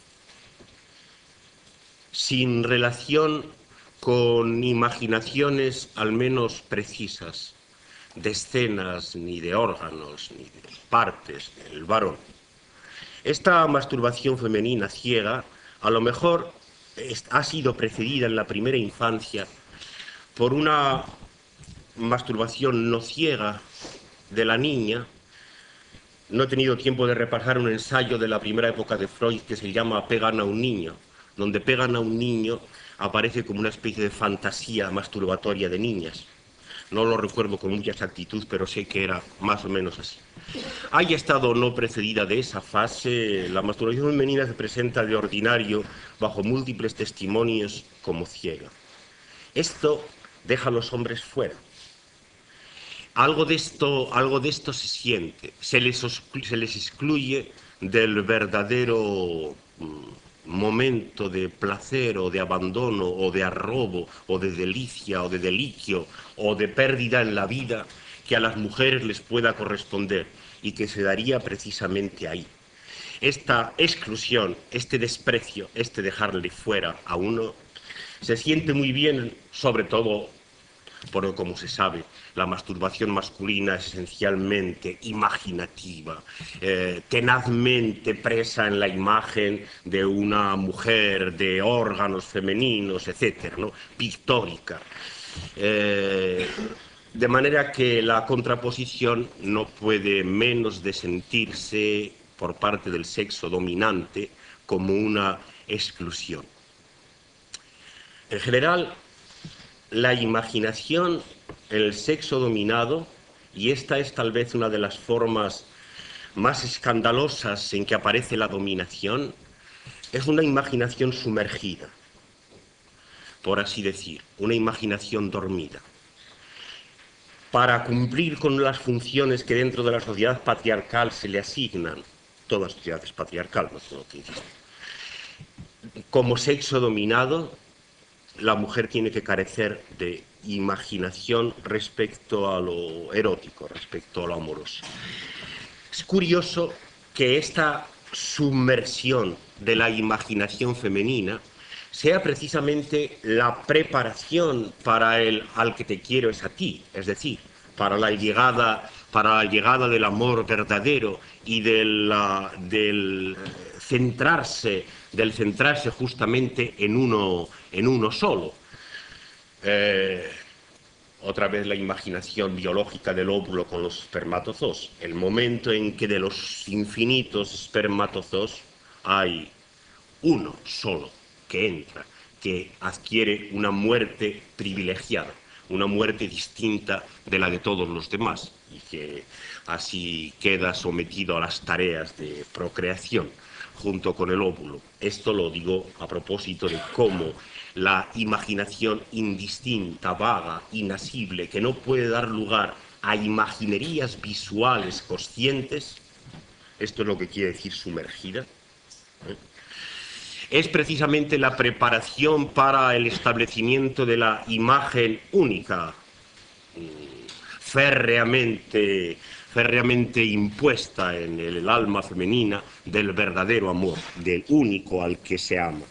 sin relación con imaginaciones al menos precisas, de escenas, ni de órganos, ni de partes del varón. Esta masturbación femenina ciega, a lo mejor ha sido precedida en la primera infancia por una masturbación no ciega de la niña. No he tenido tiempo de repasar un ensayo de la primera época de Freud que se llama Pegan a un niño, donde pegan a un niño aparece como una especie de fantasía masturbatoria de niñas. No lo recuerdo con mucha exactitud, pero sé que era más o menos así. Haya estado o no precedida de esa fase, la masturbación femenina se presenta de ordinario bajo múltiples testimonios como ciega. Esto deja a los hombres fuera. Algo de esto se siente, se les excluye del verdadero momento de placer o de abandono o de arrobo o de delicia o de deliquio o de pérdida en la vida que a las mujeres les pueda corresponder y que se daría precisamente ahí. Esta exclusión, este desprecio, este dejarle fuera a uno, se siente muy bien, sobre todo porque, como se sabe, la masturbación masculina es esencialmente imaginativa, tenazmente presa en la imagen de una mujer, de órganos femeninos, etcétera, ¿no? Pictórica. De manera que la contraposición no puede menos de sentirse por parte del sexo dominante como una exclusión. En general, la imaginación en el sexo dominado, y esta es tal vez una de las formas más escandalosas en que aparece la dominación, es una imaginación sumergida, por así decir, una imaginación dormida. Para cumplir con las funciones que dentro de la sociedad patriarcal se le asignan, toda sociedad es patriarcal, no tengo que insistir, como sexo dominado, la mujer tiene que carecer de imaginación respecto a lo erótico, respecto a lo amoroso. Es curioso que esta submersión de la imaginación femenina sea precisamente la preparación para el al que te quiero es a ti, es decir, para la llegada del amor verdadero y del centrarse justamente en uno solo. Otra vez la imaginación biológica del óvulo con los espermatozoos. El momento en que de los infinitos espermatozoos hay uno solo que entra, que adquiere una muerte privilegiada, una muerte distinta de la de todos los demás, y que así queda sometido a las tareas de procreación junto con el óvulo. Esto lo digo a propósito de cómo la imaginación indistinta, vaga, inasible, que no puede dar lugar a imaginerías visuales conscientes, esto es lo que quiere decir sumergida, es precisamente la preparación para el establecimiento de la imagen única, férreamente impuesta en el alma femenina del verdadero amor, del único al que se ama.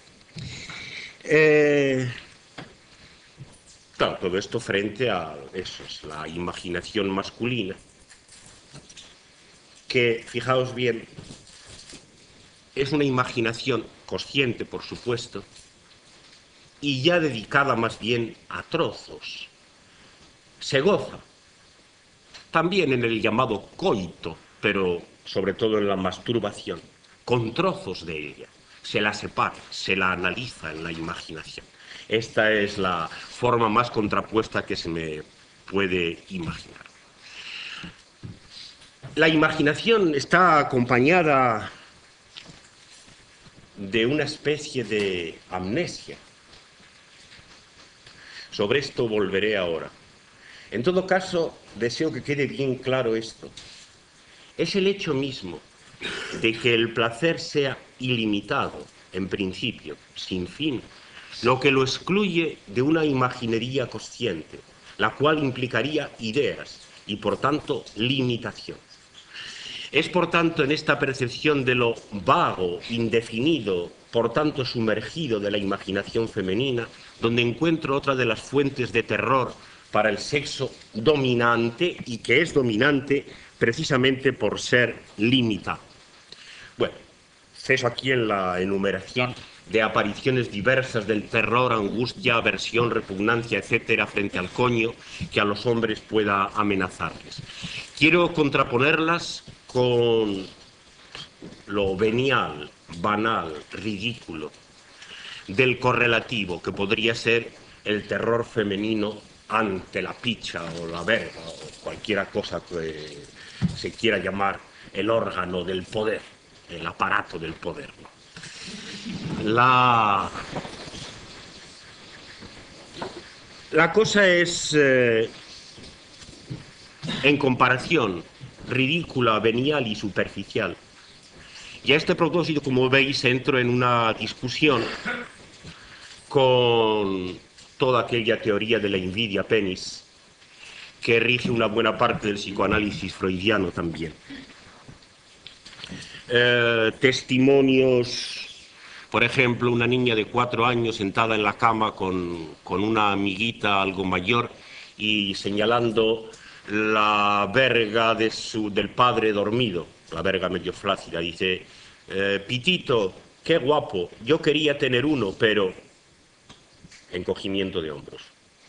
Claro, todo esto frente a eso, es la imaginación masculina. que, fijaos bien, es una imaginación consciente, por supuesto, y ya dedicada más bien a trozos. Se goza también en el llamado coito, pero sobre todo en la masturbación, con trozos de ella. Se la separa, se la analiza en la imaginación. Esta es la forma más contrapuesta que se me puede imaginar. La imaginación está acompañada de una especie de amnesia. Sobre esto volveré ahora. En todo caso, deseo que quede bien claro esto. Es el hecho mismo de que el placer sea ilimitado, en principio, sin fin, lo que lo excluye de una imaginería consciente, la cual implicaría ideas y, por tanto, limitación. Es, por tanto, en esta percepción de lo vago, indefinido, por tanto sumergido de la imaginación femenina, donde encuentro otra de las fuentes de terror para el sexo dominante, y que es dominante precisamente por ser limitado. Bueno, ceso aquí en la enumeración de apariciones diversas del terror, angustia, aversión, repugnancia, etcétera, frente al coño que a los hombres pueda amenazarles. Quiero contraponerlas con lo venial, banal, ridículo, del correlativo, que podría ser el terror femenino ante la picha o la verga o cualquiera cosa que se quiera llamar el órgano del poder, el aparato del poder. La cosa es, en comparación, ridícula, venial y superficial. Y a este propósito, como veis, entro en una discusión con toda aquella teoría de la invidia penis que rige una buena parte del psicoanálisis freudiano también. Testimonios, por ejemplo, una niña de 4 años sentada en la cama con una amiguita algo mayor y señalando la verga del padre dormido, la verga medio flácida. Dice, Pitito, qué guapo, yo quería tener uno, pero... encogimiento de hombros.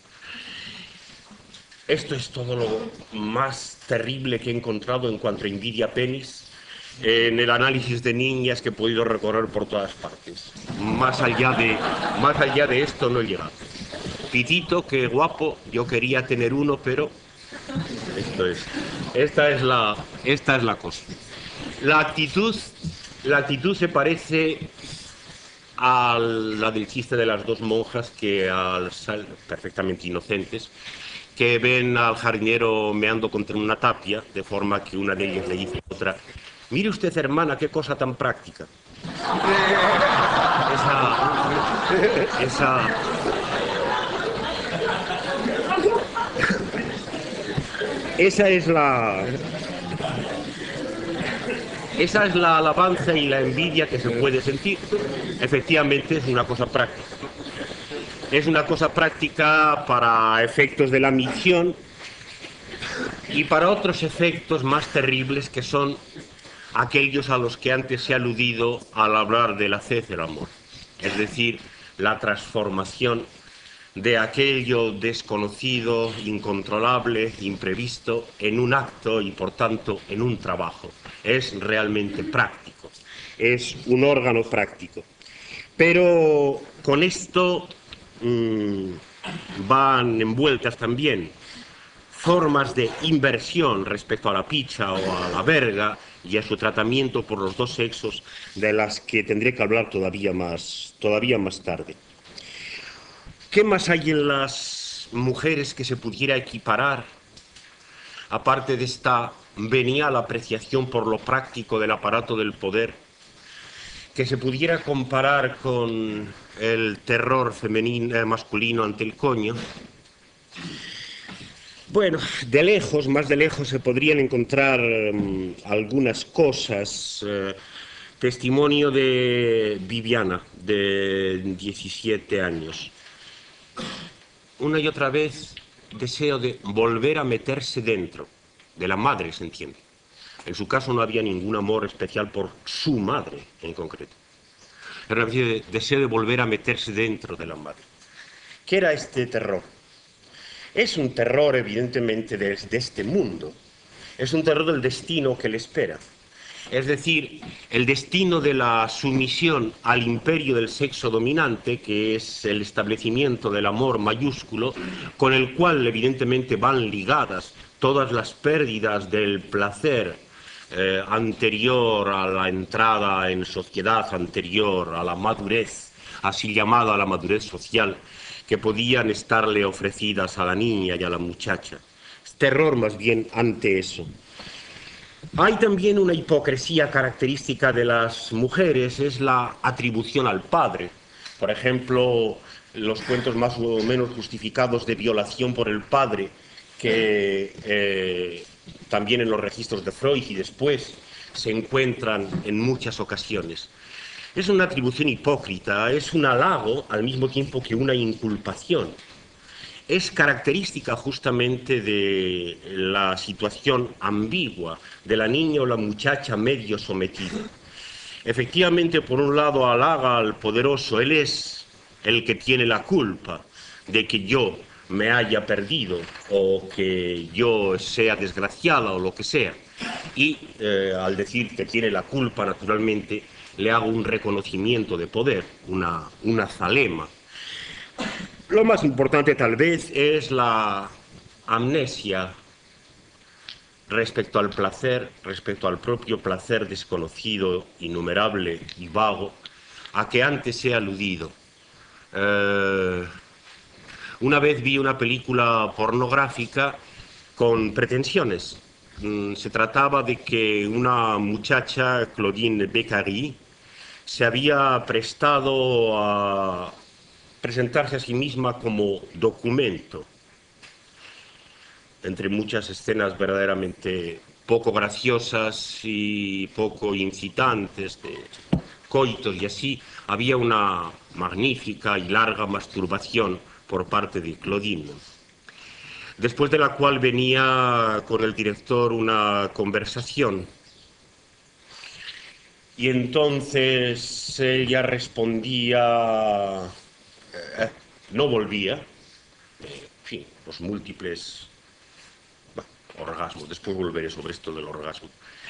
Esto es todo lo más terrible que he encontrado en cuanto a envidia penis en el análisis de niñas que he podido recorrer por todas partes. Más allá de esto no he llegado. Pitito, qué guapo, yo quería tener uno, pero esta es la cosa. La actitud se parece a la del chiste de las 2 monjas perfectamente inocentes, que ven al jardinero meando contra una tapia, de forma que una de ellas le dice a otra, mire usted, hermana, qué cosa tan práctica. Esa es la alabanza y la envidia que se puede sentir. Efectivamente, es una cosa práctica. Es una cosa práctica para efectos de la misión y para otros efectos más terribles, que son aquellos a los que antes se ha aludido al hablar del hacer el amor. Es decir, la transformación de aquello desconocido, incontrolable, imprevisto, en un acto y, por tanto, en un trabajo. Es realmente práctico, es un órgano práctico. Pero con esto van envueltas también formas de inversión respecto a la picha o a la verga y a su tratamiento por los 2 sexos, de las que tendré que hablar todavía más tarde. ¿Qué más hay en las mujeres que se pudiera equiparar, aparte de esta venial apreciación por lo práctico del aparato del poder, que se pudiera comparar con el terror masculino ante el coño? Bueno, más de lejos se podrían encontrar algunas cosas. Testimonio de Viviana, de 17 años. Una y otra vez deseo de volver a meterse dentro, de la madre, se entiende, En su caso no había ningún amor especial por su madre en concreto. Era una especie de deseo de volver a meterse dentro de la madre. ¿Qué era este terror? Es un terror, evidentemente, de este mundo. Es un terror del destino que le espera. Es decir, el destino de la sumisión al imperio del sexo dominante, que es el establecimiento del amor mayúsculo, con el cual evidentemente van ligadas todas las pérdidas del placer anterior a la entrada en sociedad, anterior a la madurez, así llamada la madurez social, que podían estarle ofrecidas a la niña y a la muchacha. Terror más bien ante eso. Hay también una hipocresía característica de las mujeres, es la atribución al padre. Por ejemplo, los cuentos más o menos justificados de violación por el padre, que también en los registros de Freud y después se encuentran en muchas ocasiones. Es una atribución hipócrita, es un halago al mismo tiempo que una inculpación. Es característica justamente de la situación ambigua de la niña o la muchacha medio sometida. Efectivamente, por un lado, halaga al poderoso, él es el que tiene la culpa de que yo me haya perdido o que yo sea desgraciada o lo que sea. Y al decir que tiene la culpa, naturalmente, le hago un reconocimiento de poder, una zalema. Lo más importante tal vez es la amnesia respecto al placer, respecto al propio placer desconocido, innumerable y vago, a que antes he aludido. Una vez vi una película pornográfica con pretensiones. Se trataba de que una muchacha, Claudine Beccari, se había prestado a presentarse a sí misma como documento, entre muchas escenas verdaderamente poco graciosas y poco incitantes de coitos y así, había una magnífica y larga masturbación por parte de Claudine, después de la cual venía con el director una conversación. Y entonces ella respondía, no volvía, en fin, los múltiples orgasmos, después volveré sobre esto del orgasmo,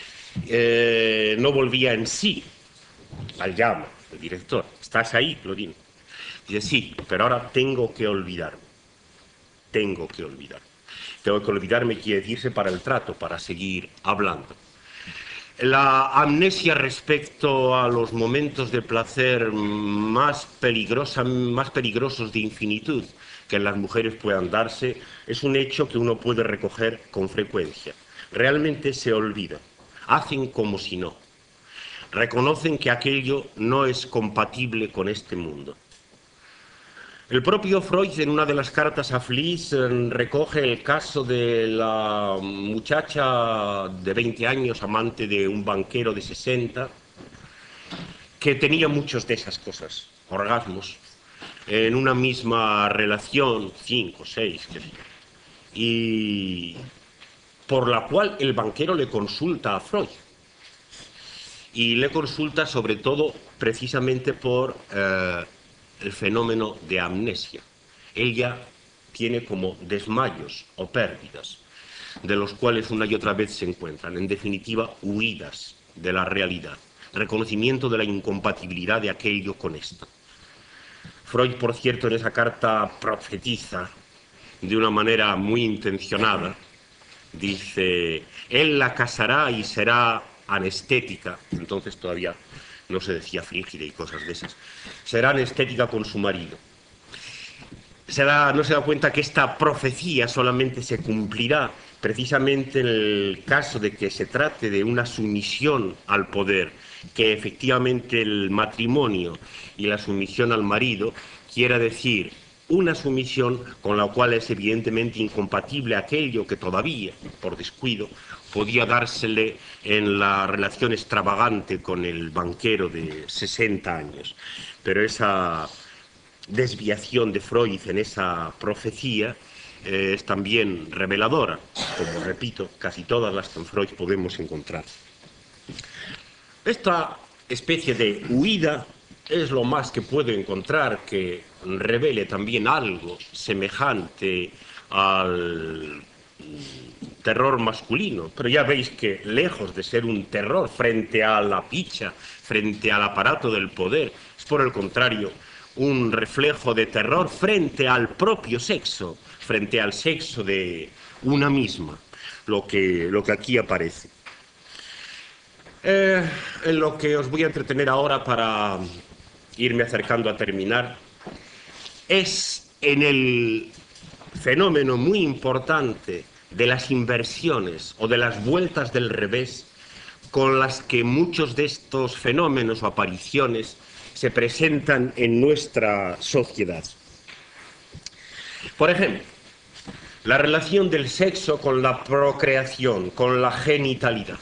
no volvía en sí, la llama el director, ¿estás ahí, Claudine? Dice, sí, pero ahora tengo que olvidarme, tengo que olvidarme quiere decirse para el trato, para seguir hablando. La amnesia respecto a los momentos de placer más peligrosos de infinitud que en las mujeres puedan darse, es un hecho que uno puede recoger con frecuencia. Realmente se olvida, hacen como si no, reconocen que aquello no es compatible con este mundo. El propio Freud, en una de las cartas a Fliess, recoge el caso de la muchacha de 20 años, amante de un banquero de 60, que tenía muchos de esas cosas, orgasmos, en una misma relación, 5, 6, qué sé yo, y por la cual el banquero le consulta a Freud. Y le consulta sobre todo precisamente por el fenómeno de amnesia. Ella tiene como desmayos o pérdidas, de los cuales una y otra vez se encuentran, en definitiva, huidas de la realidad, reconocimiento de la incompatibilidad de aquello con esto. Freud, por cierto, en esa carta profetiza de una manera muy intencionada, dice, él la casará y será anestética, entonces todavía no se decía frígida y cosas de esas, será anestética con su marido. No se da cuenta que esta profecía solamente se cumplirá precisamente en el caso de que se trate de una sumisión al poder, que efectivamente el matrimonio y la sumisión al marido quiera decir una sumisión con la cual es evidentemente incompatible aquello que todavía, por descuido, podía dársele en la relación extravagante con el banquero de 60 años. Pero esa desviación de Freud en esa profecía es también reveladora, como repito, casi todas las que en Freud podemos encontrar. Esta especie de huida es lo más que puedo encontrar que revele también algo semejante al terror masculino, pero ya veis que lejos de ser un terror frente a la picha, frente al aparato del poder, es por el contrario un reflejo de terror frente al propio sexo, frente al sexo de una misma, lo que aquí aparece. En lo que os voy a entretener ahora para irme acercando a terminar es en el fenómeno muy importante de las inversiones o de las vueltas del revés con las que muchos de estos fenómenos o apariciones se presentan en nuestra sociedad. Por ejemplo, la relación del sexo con la procreación, con la genitalidad.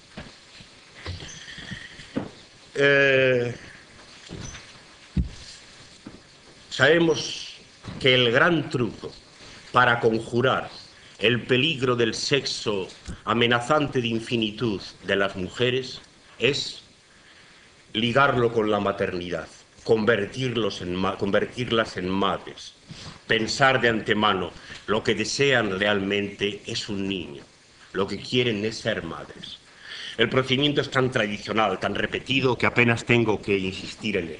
Sabemos que el gran truco para conjurar el peligro del sexo amenazante de infinitud de las mujeres es ligarlo con la maternidad, convertirlas en madres, pensar de antemano lo que desean realmente es un niño, lo que quieren es ser madres. El procedimiento es tan tradicional, tan repetido, que apenas tengo que insistir en él.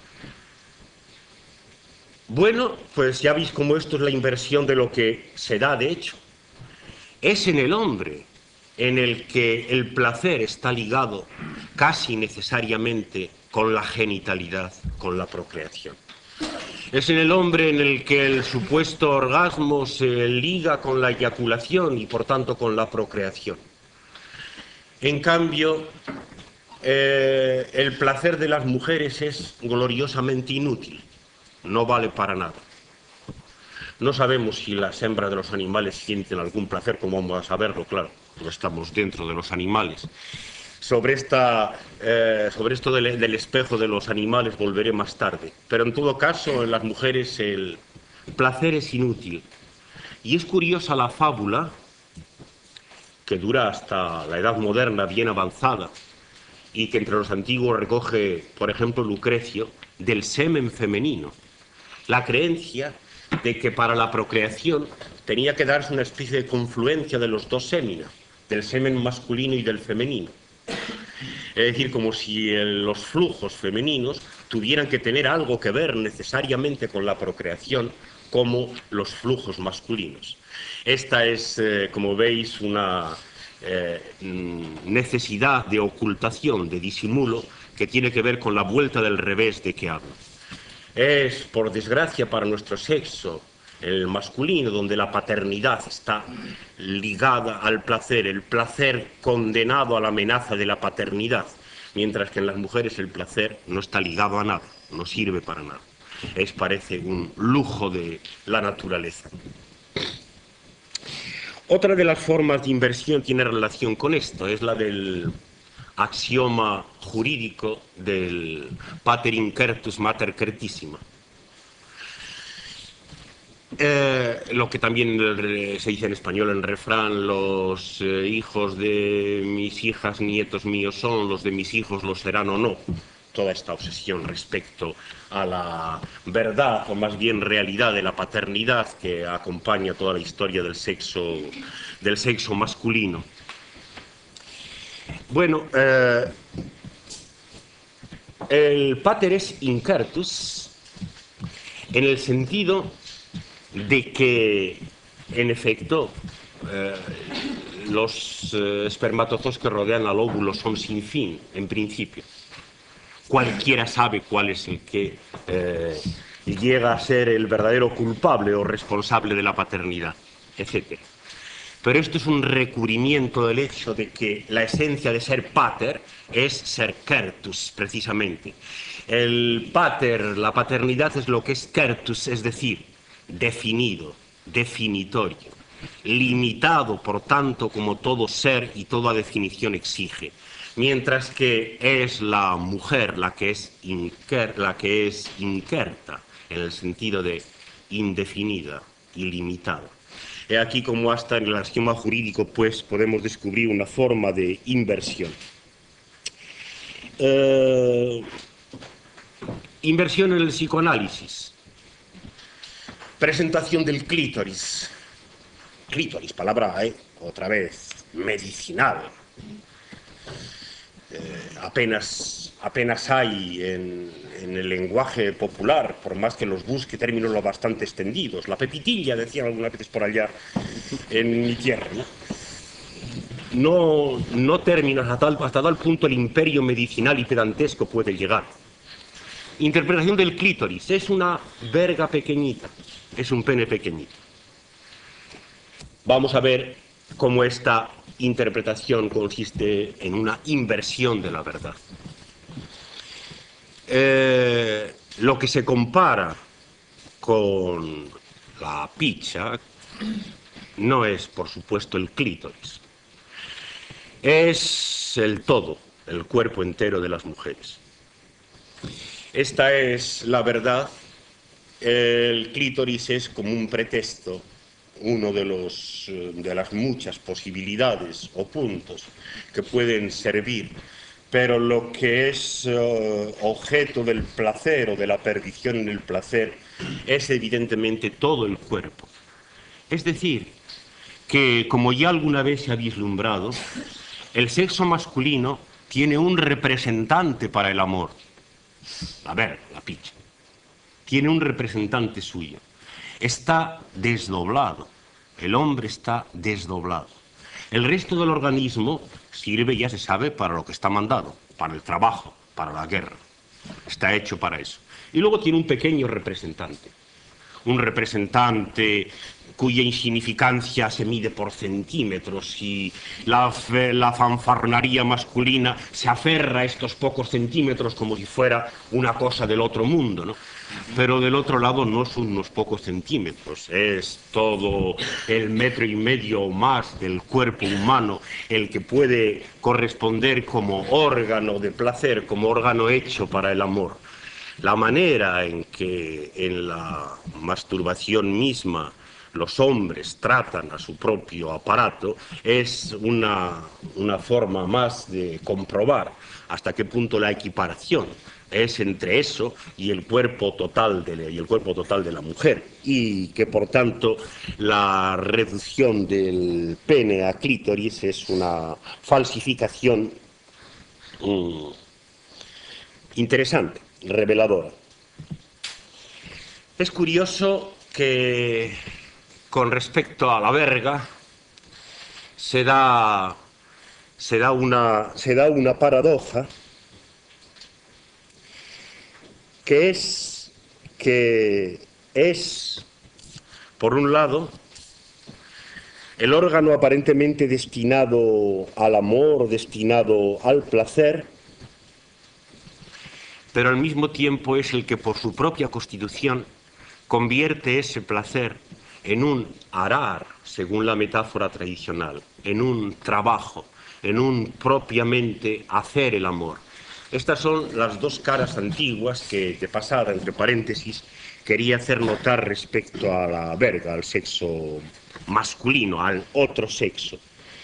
Bueno, pues ya veis cómo esto es la inversión de lo que se da, de hecho. Es en el hombre en el que el placer está ligado casi necesariamente con la genitalidad, con la procreación. Es en el hombre en el que el supuesto orgasmo se liga con la eyaculación y por tanto con la procreación. En cambio, el placer de las mujeres es gloriosamente inútil, no vale para nada. No sabemos si las hembras de los animales sienten algún placer, como vamos a saberlo, claro, no estamos dentro de los animales. Sobre esto del espejo de los animales volveré más tarde, pero en todo caso en las mujeres el placer es inútil. Y es curiosa la fábula, que dura hasta la edad moderna bien avanzada, y que entre los antiguos recoge, por ejemplo, Lucrecio, del semen femenino. La creencia de que para la procreación tenía que darse una especie de confluencia de los dos séminas, del semen masculino y del femenino. Es decir, como si los flujos femeninos tuvieran que tener algo que ver necesariamente con la procreación, como los flujos masculinos. Esta es, como veis, una necesidad de ocultación, de disimulo, que tiene que ver con la vuelta del revés de que hablo. Es, por desgracia para nuestro sexo, el masculino, donde la paternidad está ligada al placer, el placer condenado a la amenaza de la paternidad, mientras que en las mujeres el placer no está ligado a nada, no sirve para nada. Parece un lujo de la naturaleza. Otra de las formas de inversión tiene relación con esto, es la del axioma jurídico del pater incertus mater certissima. Lo que también se dice en español en refrán, los hijos de mis hijas, nietos míos son, los de mis hijos lo serán o no. Toda esta obsesión respecto a la verdad, o más bien realidad de la paternidad que acompaña toda la historia del sexo masculino. Bueno, el pater es incertus en el sentido de que, en efecto, los espermatozoides que rodean al óvulo son sin fin, en principio. Cualquiera sabe cuál es el que llega a ser el verdadero culpable o responsable de la paternidad, etc. Pero esto es un recubrimiento del hecho de que la esencia de ser pater es ser certus, precisamente. El pater, la paternidad, es lo que es certus, es decir, definido, definitorio, limitado, por tanto, como todo ser y toda definición exige. Mientras que es la mujer la que es incerta, en el sentido de indefinida, ilimitada. He aquí como hasta en el axioma jurídico pues podemos descubrir una forma de inversión. Inversión en el psicoanálisis. Presentación del clítoris. Clítoris, palabra, otra vez, medicinal. Apenas hay en el lenguaje popular, por más que los busque términos lo bastante extendidos. La pepitilla, decían algunas veces por allá en mi tierra, ¿no? No terminas hasta tal punto el imperio medicinal y pedantesco puede llegar. Interpretación del clítoris. Es una verga pequeñita, es un pene pequeñito. Vamos a ver cómo esta interpretación consiste en una inversión de la verdad. Lo que se compara con la picha no es, por supuesto, el clítoris. Es el todo, el cuerpo entero de las mujeres. Esta es la verdad. El clítoris es como un pretexto, uno de las muchas posibilidades o puntos que pueden servir, pero lo que es objeto del placer o de la perdición en el placer es evidentemente todo el cuerpo. Es decir, que como ya alguna vez se ha vislumbrado, el sexo masculino tiene un representante para el amor. A ver, la picha. Tiene un representante suyo. Está desdoblado. El hombre está desdoblado. El resto del organismo sirve, ya se sabe, para lo que está mandado, para el trabajo, para la guerra. Está hecho para eso. Y luego tiene un pequeño representante. Un representante cuya insignificancia se mide por centímetros y la fanfarronería masculina se aferra a estos pocos centímetros como si fuera una cosa del otro mundo, ¿no? Pero del otro lado no son unos pocos centímetros, es todo el 1,5 metros o más del cuerpo humano el que puede corresponder como órgano de placer, como órgano hecho para el amor. La manera en que en la masturbación misma los hombres tratan a su propio aparato es una forma más de comprobar hasta qué punto la equiparación es entre eso y el cuerpo total de la mujer, y que por tanto la reducción del pene a clítoris es una falsificación interesante, reveladora. Es curioso que con respecto a la verga se da una paradoja que es, por un lado, el órgano aparentemente destinado al amor, destinado al placer, pero al mismo tiempo es el que por su propia constitución convierte ese placer en un arar, según la metáfora tradicional, en un trabajo, en un propiamente hacer el amor. Estas son las dos caras antiguas que, de pasada, entre paréntesis, quería hacer notar respecto a la verga, al sexo masculino, al otro sexo.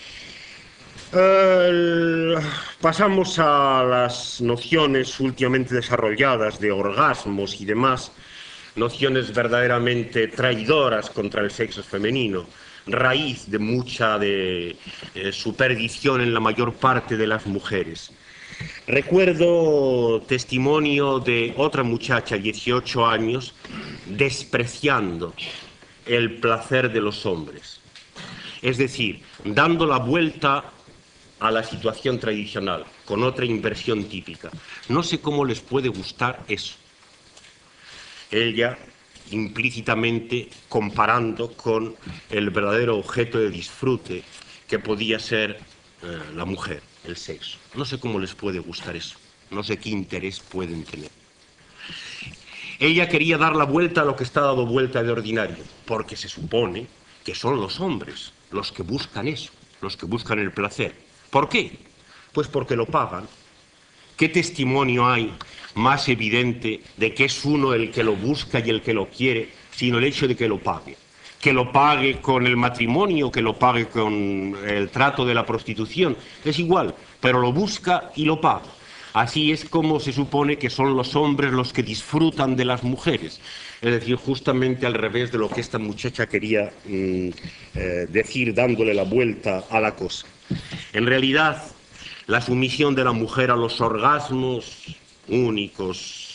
Pasamos a las nociones últimamente desarrolladas de orgasmos y demás, nociones verdaderamente traidoras contra el sexo femenino, raíz de mucha su perdición en la mayor parte de las mujeres. Recuerdo testimonio de otra muchacha, 18 años, despreciando el placer de los hombres. Es decir, dando la vuelta a la situación tradicional, con otra inversión típica. No sé cómo les puede gustar eso. Ella implícitamente comparando con el verdadero objeto de disfrute que podía ser la mujer, el sexo. No sé cómo les puede gustar eso. No sé qué interés pueden tener. Ella quería dar la vuelta a lo que está dado vuelta de ordinario, porque se supone que son los hombres los que buscan eso, los que buscan el placer. ¿Por qué? Pues porque lo pagan. ¿Qué testimonio hay más evidente de que es uno el que lo busca y el que lo quiere, sino el hecho de que lo pague? que lo pague con el matrimonio, que lo pague con el trato de la prostitución, es igual, pero lo busca y lo paga. Así es como se supone que son los hombres los que disfrutan de las mujeres. Es decir, justamente al revés de lo que esta muchacha quería decir, dándole la vuelta a la cosa. En realidad, la sumisión de la mujer a los orgasmos únicos,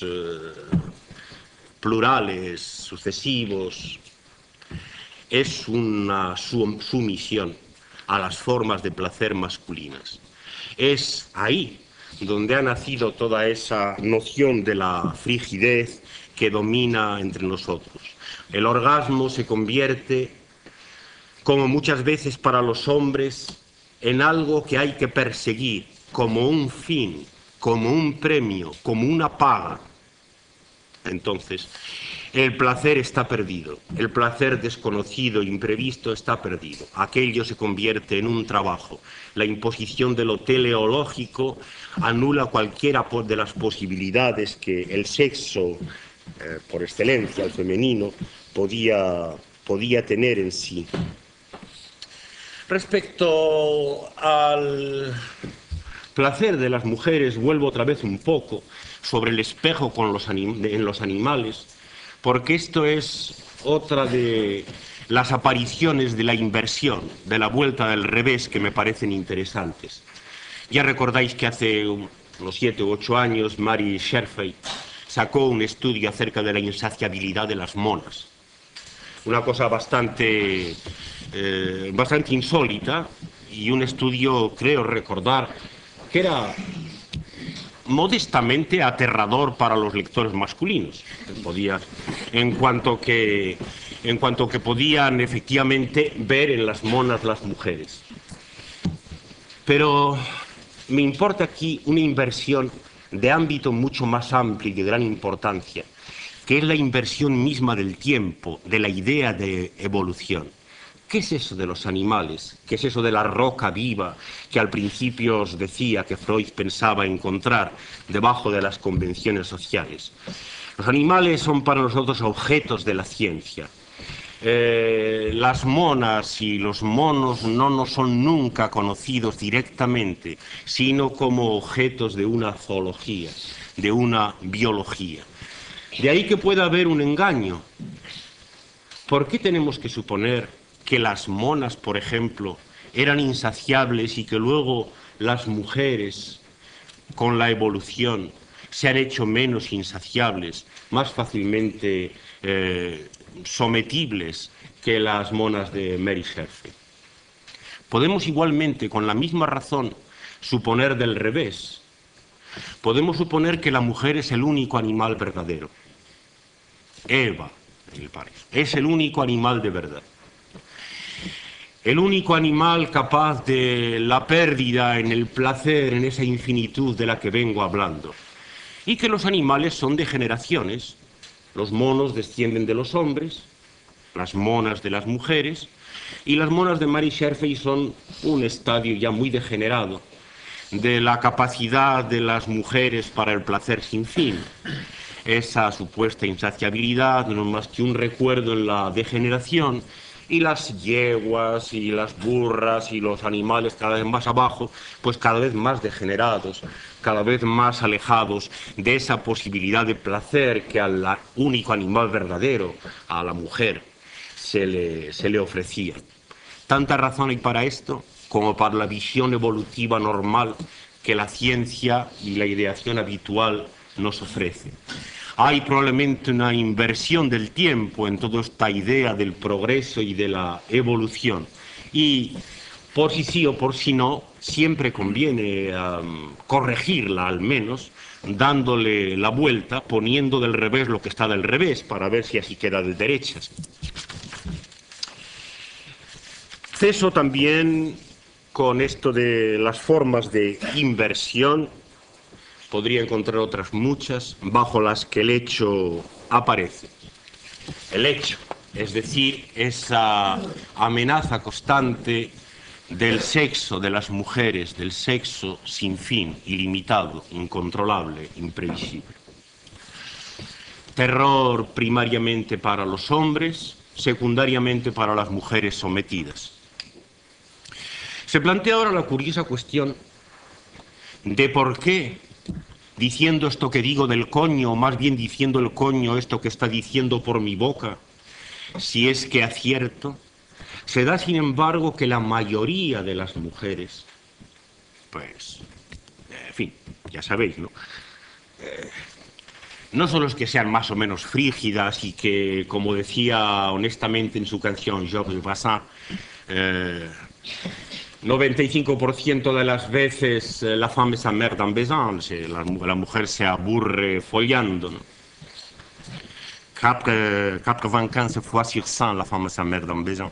plurales, sucesivos, es una sumisión a las formas de placer masculinas. Es ahí donde ha nacido toda esa noción de la frigidez que domina entre nosotros. El orgasmo se convierte, como muchas veces para los hombres, en algo que hay que perseguir como un fin, como un premio, como una paga. Entonces, el placer está perdido, el placer desconocido, imprevisto está perdido. Aquello se convierte en un trabajo. La imposición de lo teleológico anula cualquiera de las posibilidades que el sexo, por excelencia, el femenino, podía tener en sí. Respecto al placer de las mujeres, vuelvo otra vez un poco sobre el espejo en los animales, porque esto es otra de las apariciones de la inversión, de la vuelta del revés, que me parecen interesantes. Ya recordáis que hace unos 7 u 8 años Mary Sherfay sacó un estudio acerca de la insaciabilidad de las monas. Una cosa bastante insólita, y un estudio, creo recordar, que era modestamente aterrador para los lectores masculinos, en cuanto que podían efectivamente ver en las monas las mujeres. Pero me importa aquí una inversión de ámbito mucho más amplio y de gran importancia, que es la inversión misma del tiempo, de la idea de evolución. ¿Qué es eso de los animales? ¿Qué es eso de la roca viva que al principio os decía que Freud pensaba encontrar debajo de las convenciones sociales? Los animales son para nosotros objetos de la ciencia. Las monas y los monos no nos son nunca conocidos directamente, sino como objetos de una zoología, de una biología. De ahí que pueda haber un engaño. ¿Por qué tenemos que suponer que las monas, por ejemplo, eran insaciables y que luego las mujeres, con la evolución, se han hecho menos insaciables, más fácilmente sometibles que las monas de Mary Sherfay? Podemos igualmente, con la misma razón, suponer del revés. Podemos suponer que la mujer es el único animal verdadero. Eva, el paraíso, es el único animal de verdad. El único animal capaz de la pérdida en el placer, en esa infinitud de la que vengo hablando. Y que los animales son de generaciones. Los monos descienden de los hombres, las monas de las mujeres, y las monas de Mary Sherfay son un estadio ya muy degenerado de la capacidad de las mujeres para el placer sin fin. Esa supuesta insaciabilidad no es más que un recuerdo en la degeneración, y las yeguas y las burras y los animales cada vez más abajo, pues cada vez más degenerados, cada vez más alejados de esa posibilidad de placer que al único animal verdadero, a la mujer, se le ofrecía. Tanta razón hay para esto como para la visión evolutiva normal que la ciencia y la ideación habitual nos ofrece. Hay probablemente una inversión del tiempo en toda esta idea del progreso y de la evolución. Y por si sí o por si no, siempre conviene corregirla al menos, dándole la vuelta, poniendo del revés lo que está del revés, para ver si así queda de derechas. Ceso también con esto de las formas de inversión. Podría encontrar otras muchas bajo las que el hecho aparece. El hecho, es decir, esa amenaza constante del sexo de las mujeres, del sexo sin fin, ilimitado, incontrolable, imprevisible. Terror primariamente para los hombres, secundariamente para las mujeres sometidas. Se plantea ahora la curiosa cuestión de por qué, diciendo esto que digo del coño, o más bien diciendo el coño esto que está diciendo por mi boca, si es que acierto, se da sin embargo que la mayoría de las mujeres, pues, en fin, ya sabéis, ¿no? No solo es que sean más o menos frígidas y que, como decía honestamente en su canción Georges Brassens, 95% de las veces la femme s'emmerde en baisant, la mujer se aburre follando, ¿no? 95 fois sur 100 la femme s'emmerde en baisant.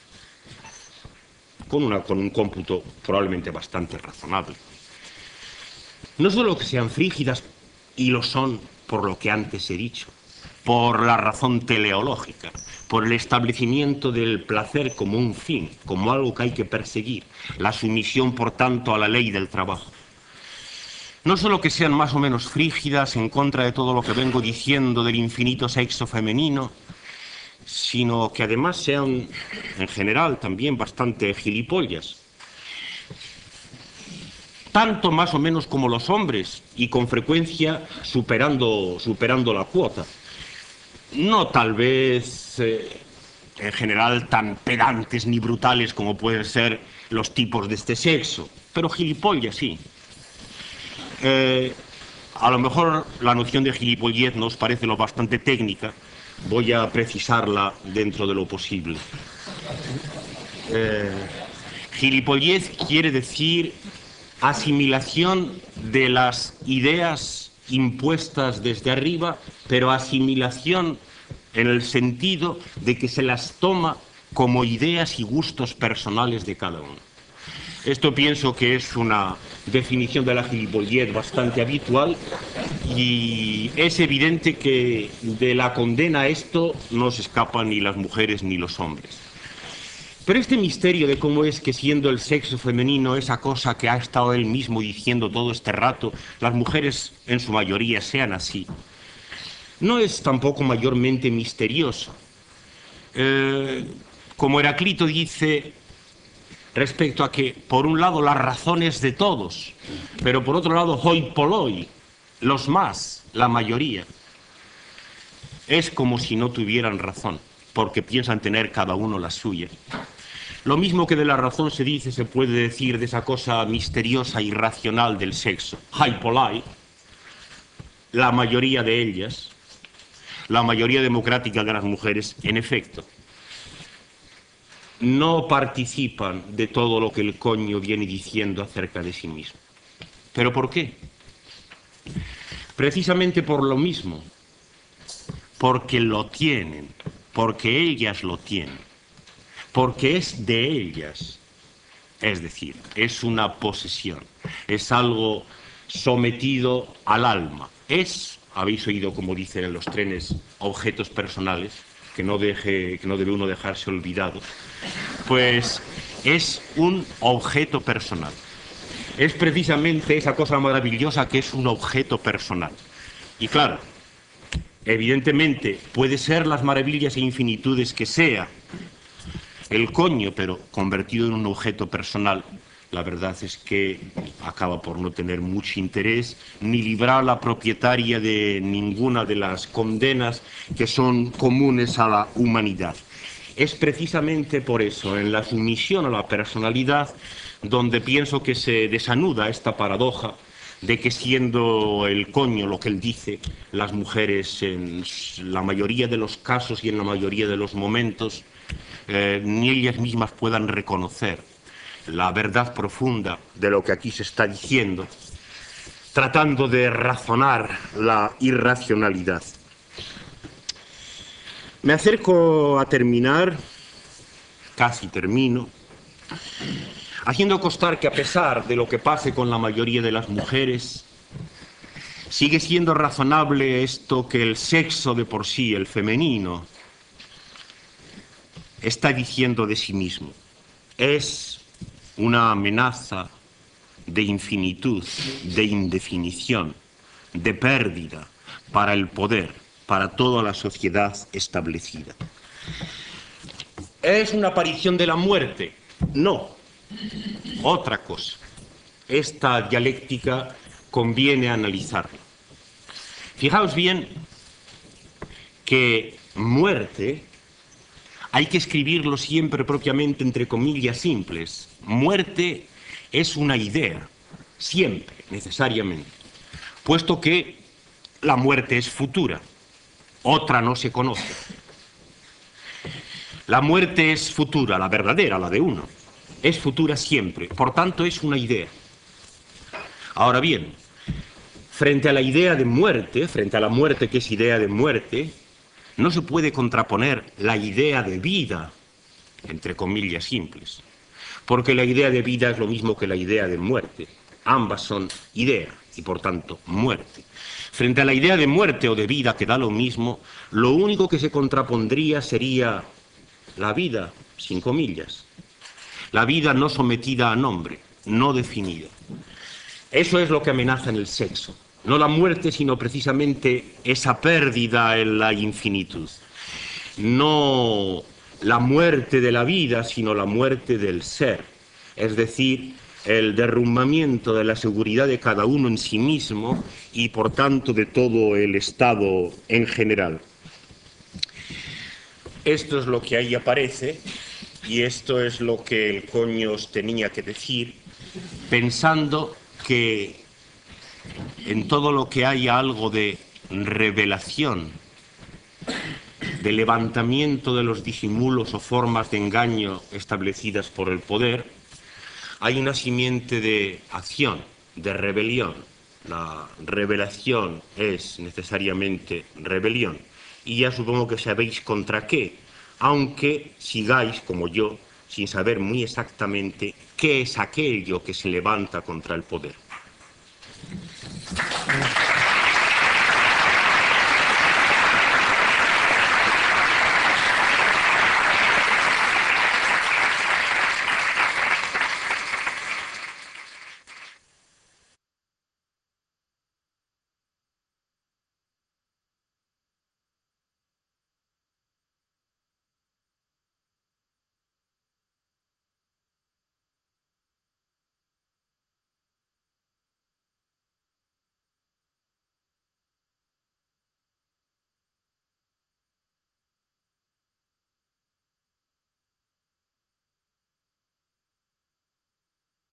Con un cómputo probablemente bastante razonable. No solo que sean frígidas, y lo son por lo que antes he dicho, por la razón teleológica, por el establecimiento del placer como un fin, como algo que hay que perseguir, la sumisión, por tanto, a la ley del trabajo. No solo que sean más o menos frígidas en contra de todo lo que vengo diciendo del infinito sexo femenino, sino que además sean, en general, también bastante gilipollas. Tanto más o menos como los hombres, y con frecuencia superando la cuota. No tal vez, en general, tan pedantes ni brutales como pueden ser los tipos de este sexo, pero gilipollas sí. A lo mejor la noción de gilipollez nos parece lo bastante técnica, voy a precisarla dentro de lo posible. Gilipollez quiere decir asimilación de las ideas impuestas desde arriba, pero asimilación en el sentido de que se las toma como ideas y gustos personales de cada uno. Esto pienso que es una definición de la gilipollez bastante habitual y es evidente que de la condena a esto no se escapan ni las mujeres ni los hombres. Pero este misterio de cómo es que siendo el sexo femenino esa cosa que ha estado él mismo diciendo todo este rato, las mujeres en su mayoría sean así, no es tampoco mayormente misterioso. Como Heraclito dice respecto a que, por un lado, la razón es de todos, pero por otro lado, hoi polloi, los más, la mayoría, es como si no tuvieran razón, porque piensan tener cada uno la suya. Lo mismo que de la razón se dice, se puede decir de esa cosa misteriosa e irracional del sexo. Hoi polloi, la mayoría de ellas, la mayoría democrática de las mujeres, en efecto, no participan de todo lo que el coño viene diciendo acerca de sí mismo. ¿Pero por qué? Precisamente por lo mismo, porque lo tienen, porque ellas lo tienen, porque es de ellas, es decir, es una posesión, es algo sometido al alma, es, habéis oído como dicen en los trenes, objetos personales, que no debe uno dejarse olvidado, pues es un objeto personal. Es precisamente esa cosa maravillosa que es un objeto personal. Y claro, evidentemente puede ser las maravillas e infinitudes que sea el coño, pero convertido en un objeto personal, la verdad es que acaba por no tener mucho interés ni librar a la propietaria de ninguna de las condenas que son comunes a la humanidad. Es precisamente por eso, en la sumisión a la personalidad, donde pienso que se desanuda esta paradoja de que siendo el coño lo que él dice, las mujeres en la mayoría de los casos y en la mayoría de los momentos ni ellas mismas puedan reconocer la verdad profunda de lo que aquí se está diciendo, tratando de razonar la irracionalidad. Me acerco a terminar, casi termino, haciendo constar que a pesar de lo que pase con la mayoría de las mujeres, sigue siendo razonable esto que el sexo de por sí, el femenino, está diciendo de sí mismo. Es una amenaza de infinitud, de indefinición, de pérdida para el poder, para toda la sociedad establecida. ¿Es una aparición de la muerte? No, otra cosa. Esta dialéctica conviene analizarla. Fijaos bien que muerte hay que escribirlo siempre propiamente entre comillas simples. Muerte es una idea, siempre, necesariamente, puesto que la muerte es futura, otra no se conoce. La muerte es futura, la verdadera, la de uno. Es futura siempre, por tanto es una idea. Ahora bien, frente a la idea de muerte, frente a la muerte que es idea de muerte, no se puede contraponer la idea de vida, entre comillas simples, porque la idea de vida es lo mismo que la idea de muerte. Ambas son idea y por tanto muerte. Frente a la idea de muerte o de vida, que da lo mismo, lo único que se contrapondría sería la vida, sin comillas. La vida no sometida a nombre, no definida. Eso es lo que amenaza en el sexo. No la muerte, sino precisamente esa pérdida en la infinitud. No la muerte de la vida, sino la muerte del ser. Es decir, el derrumbamiento de la seguridad de cada uno en sí mismo y, por tanto, de todo el Estado en general. Esto es lo que ahí aparece y esto es lo que el coño os tenía que decir, pensando que en todo lo que haya algo de revelación, de levantamiento de los disimulos o formas de engaño establecidas por el poder, hay una simiente de acción, de rebelión. La revelación es necesariamente rebelión. Y ya supongo que sabéis contra qué, aunque sigáis, como yo, sin saber muy exactamente qué es aquello que se levanta contra el poder.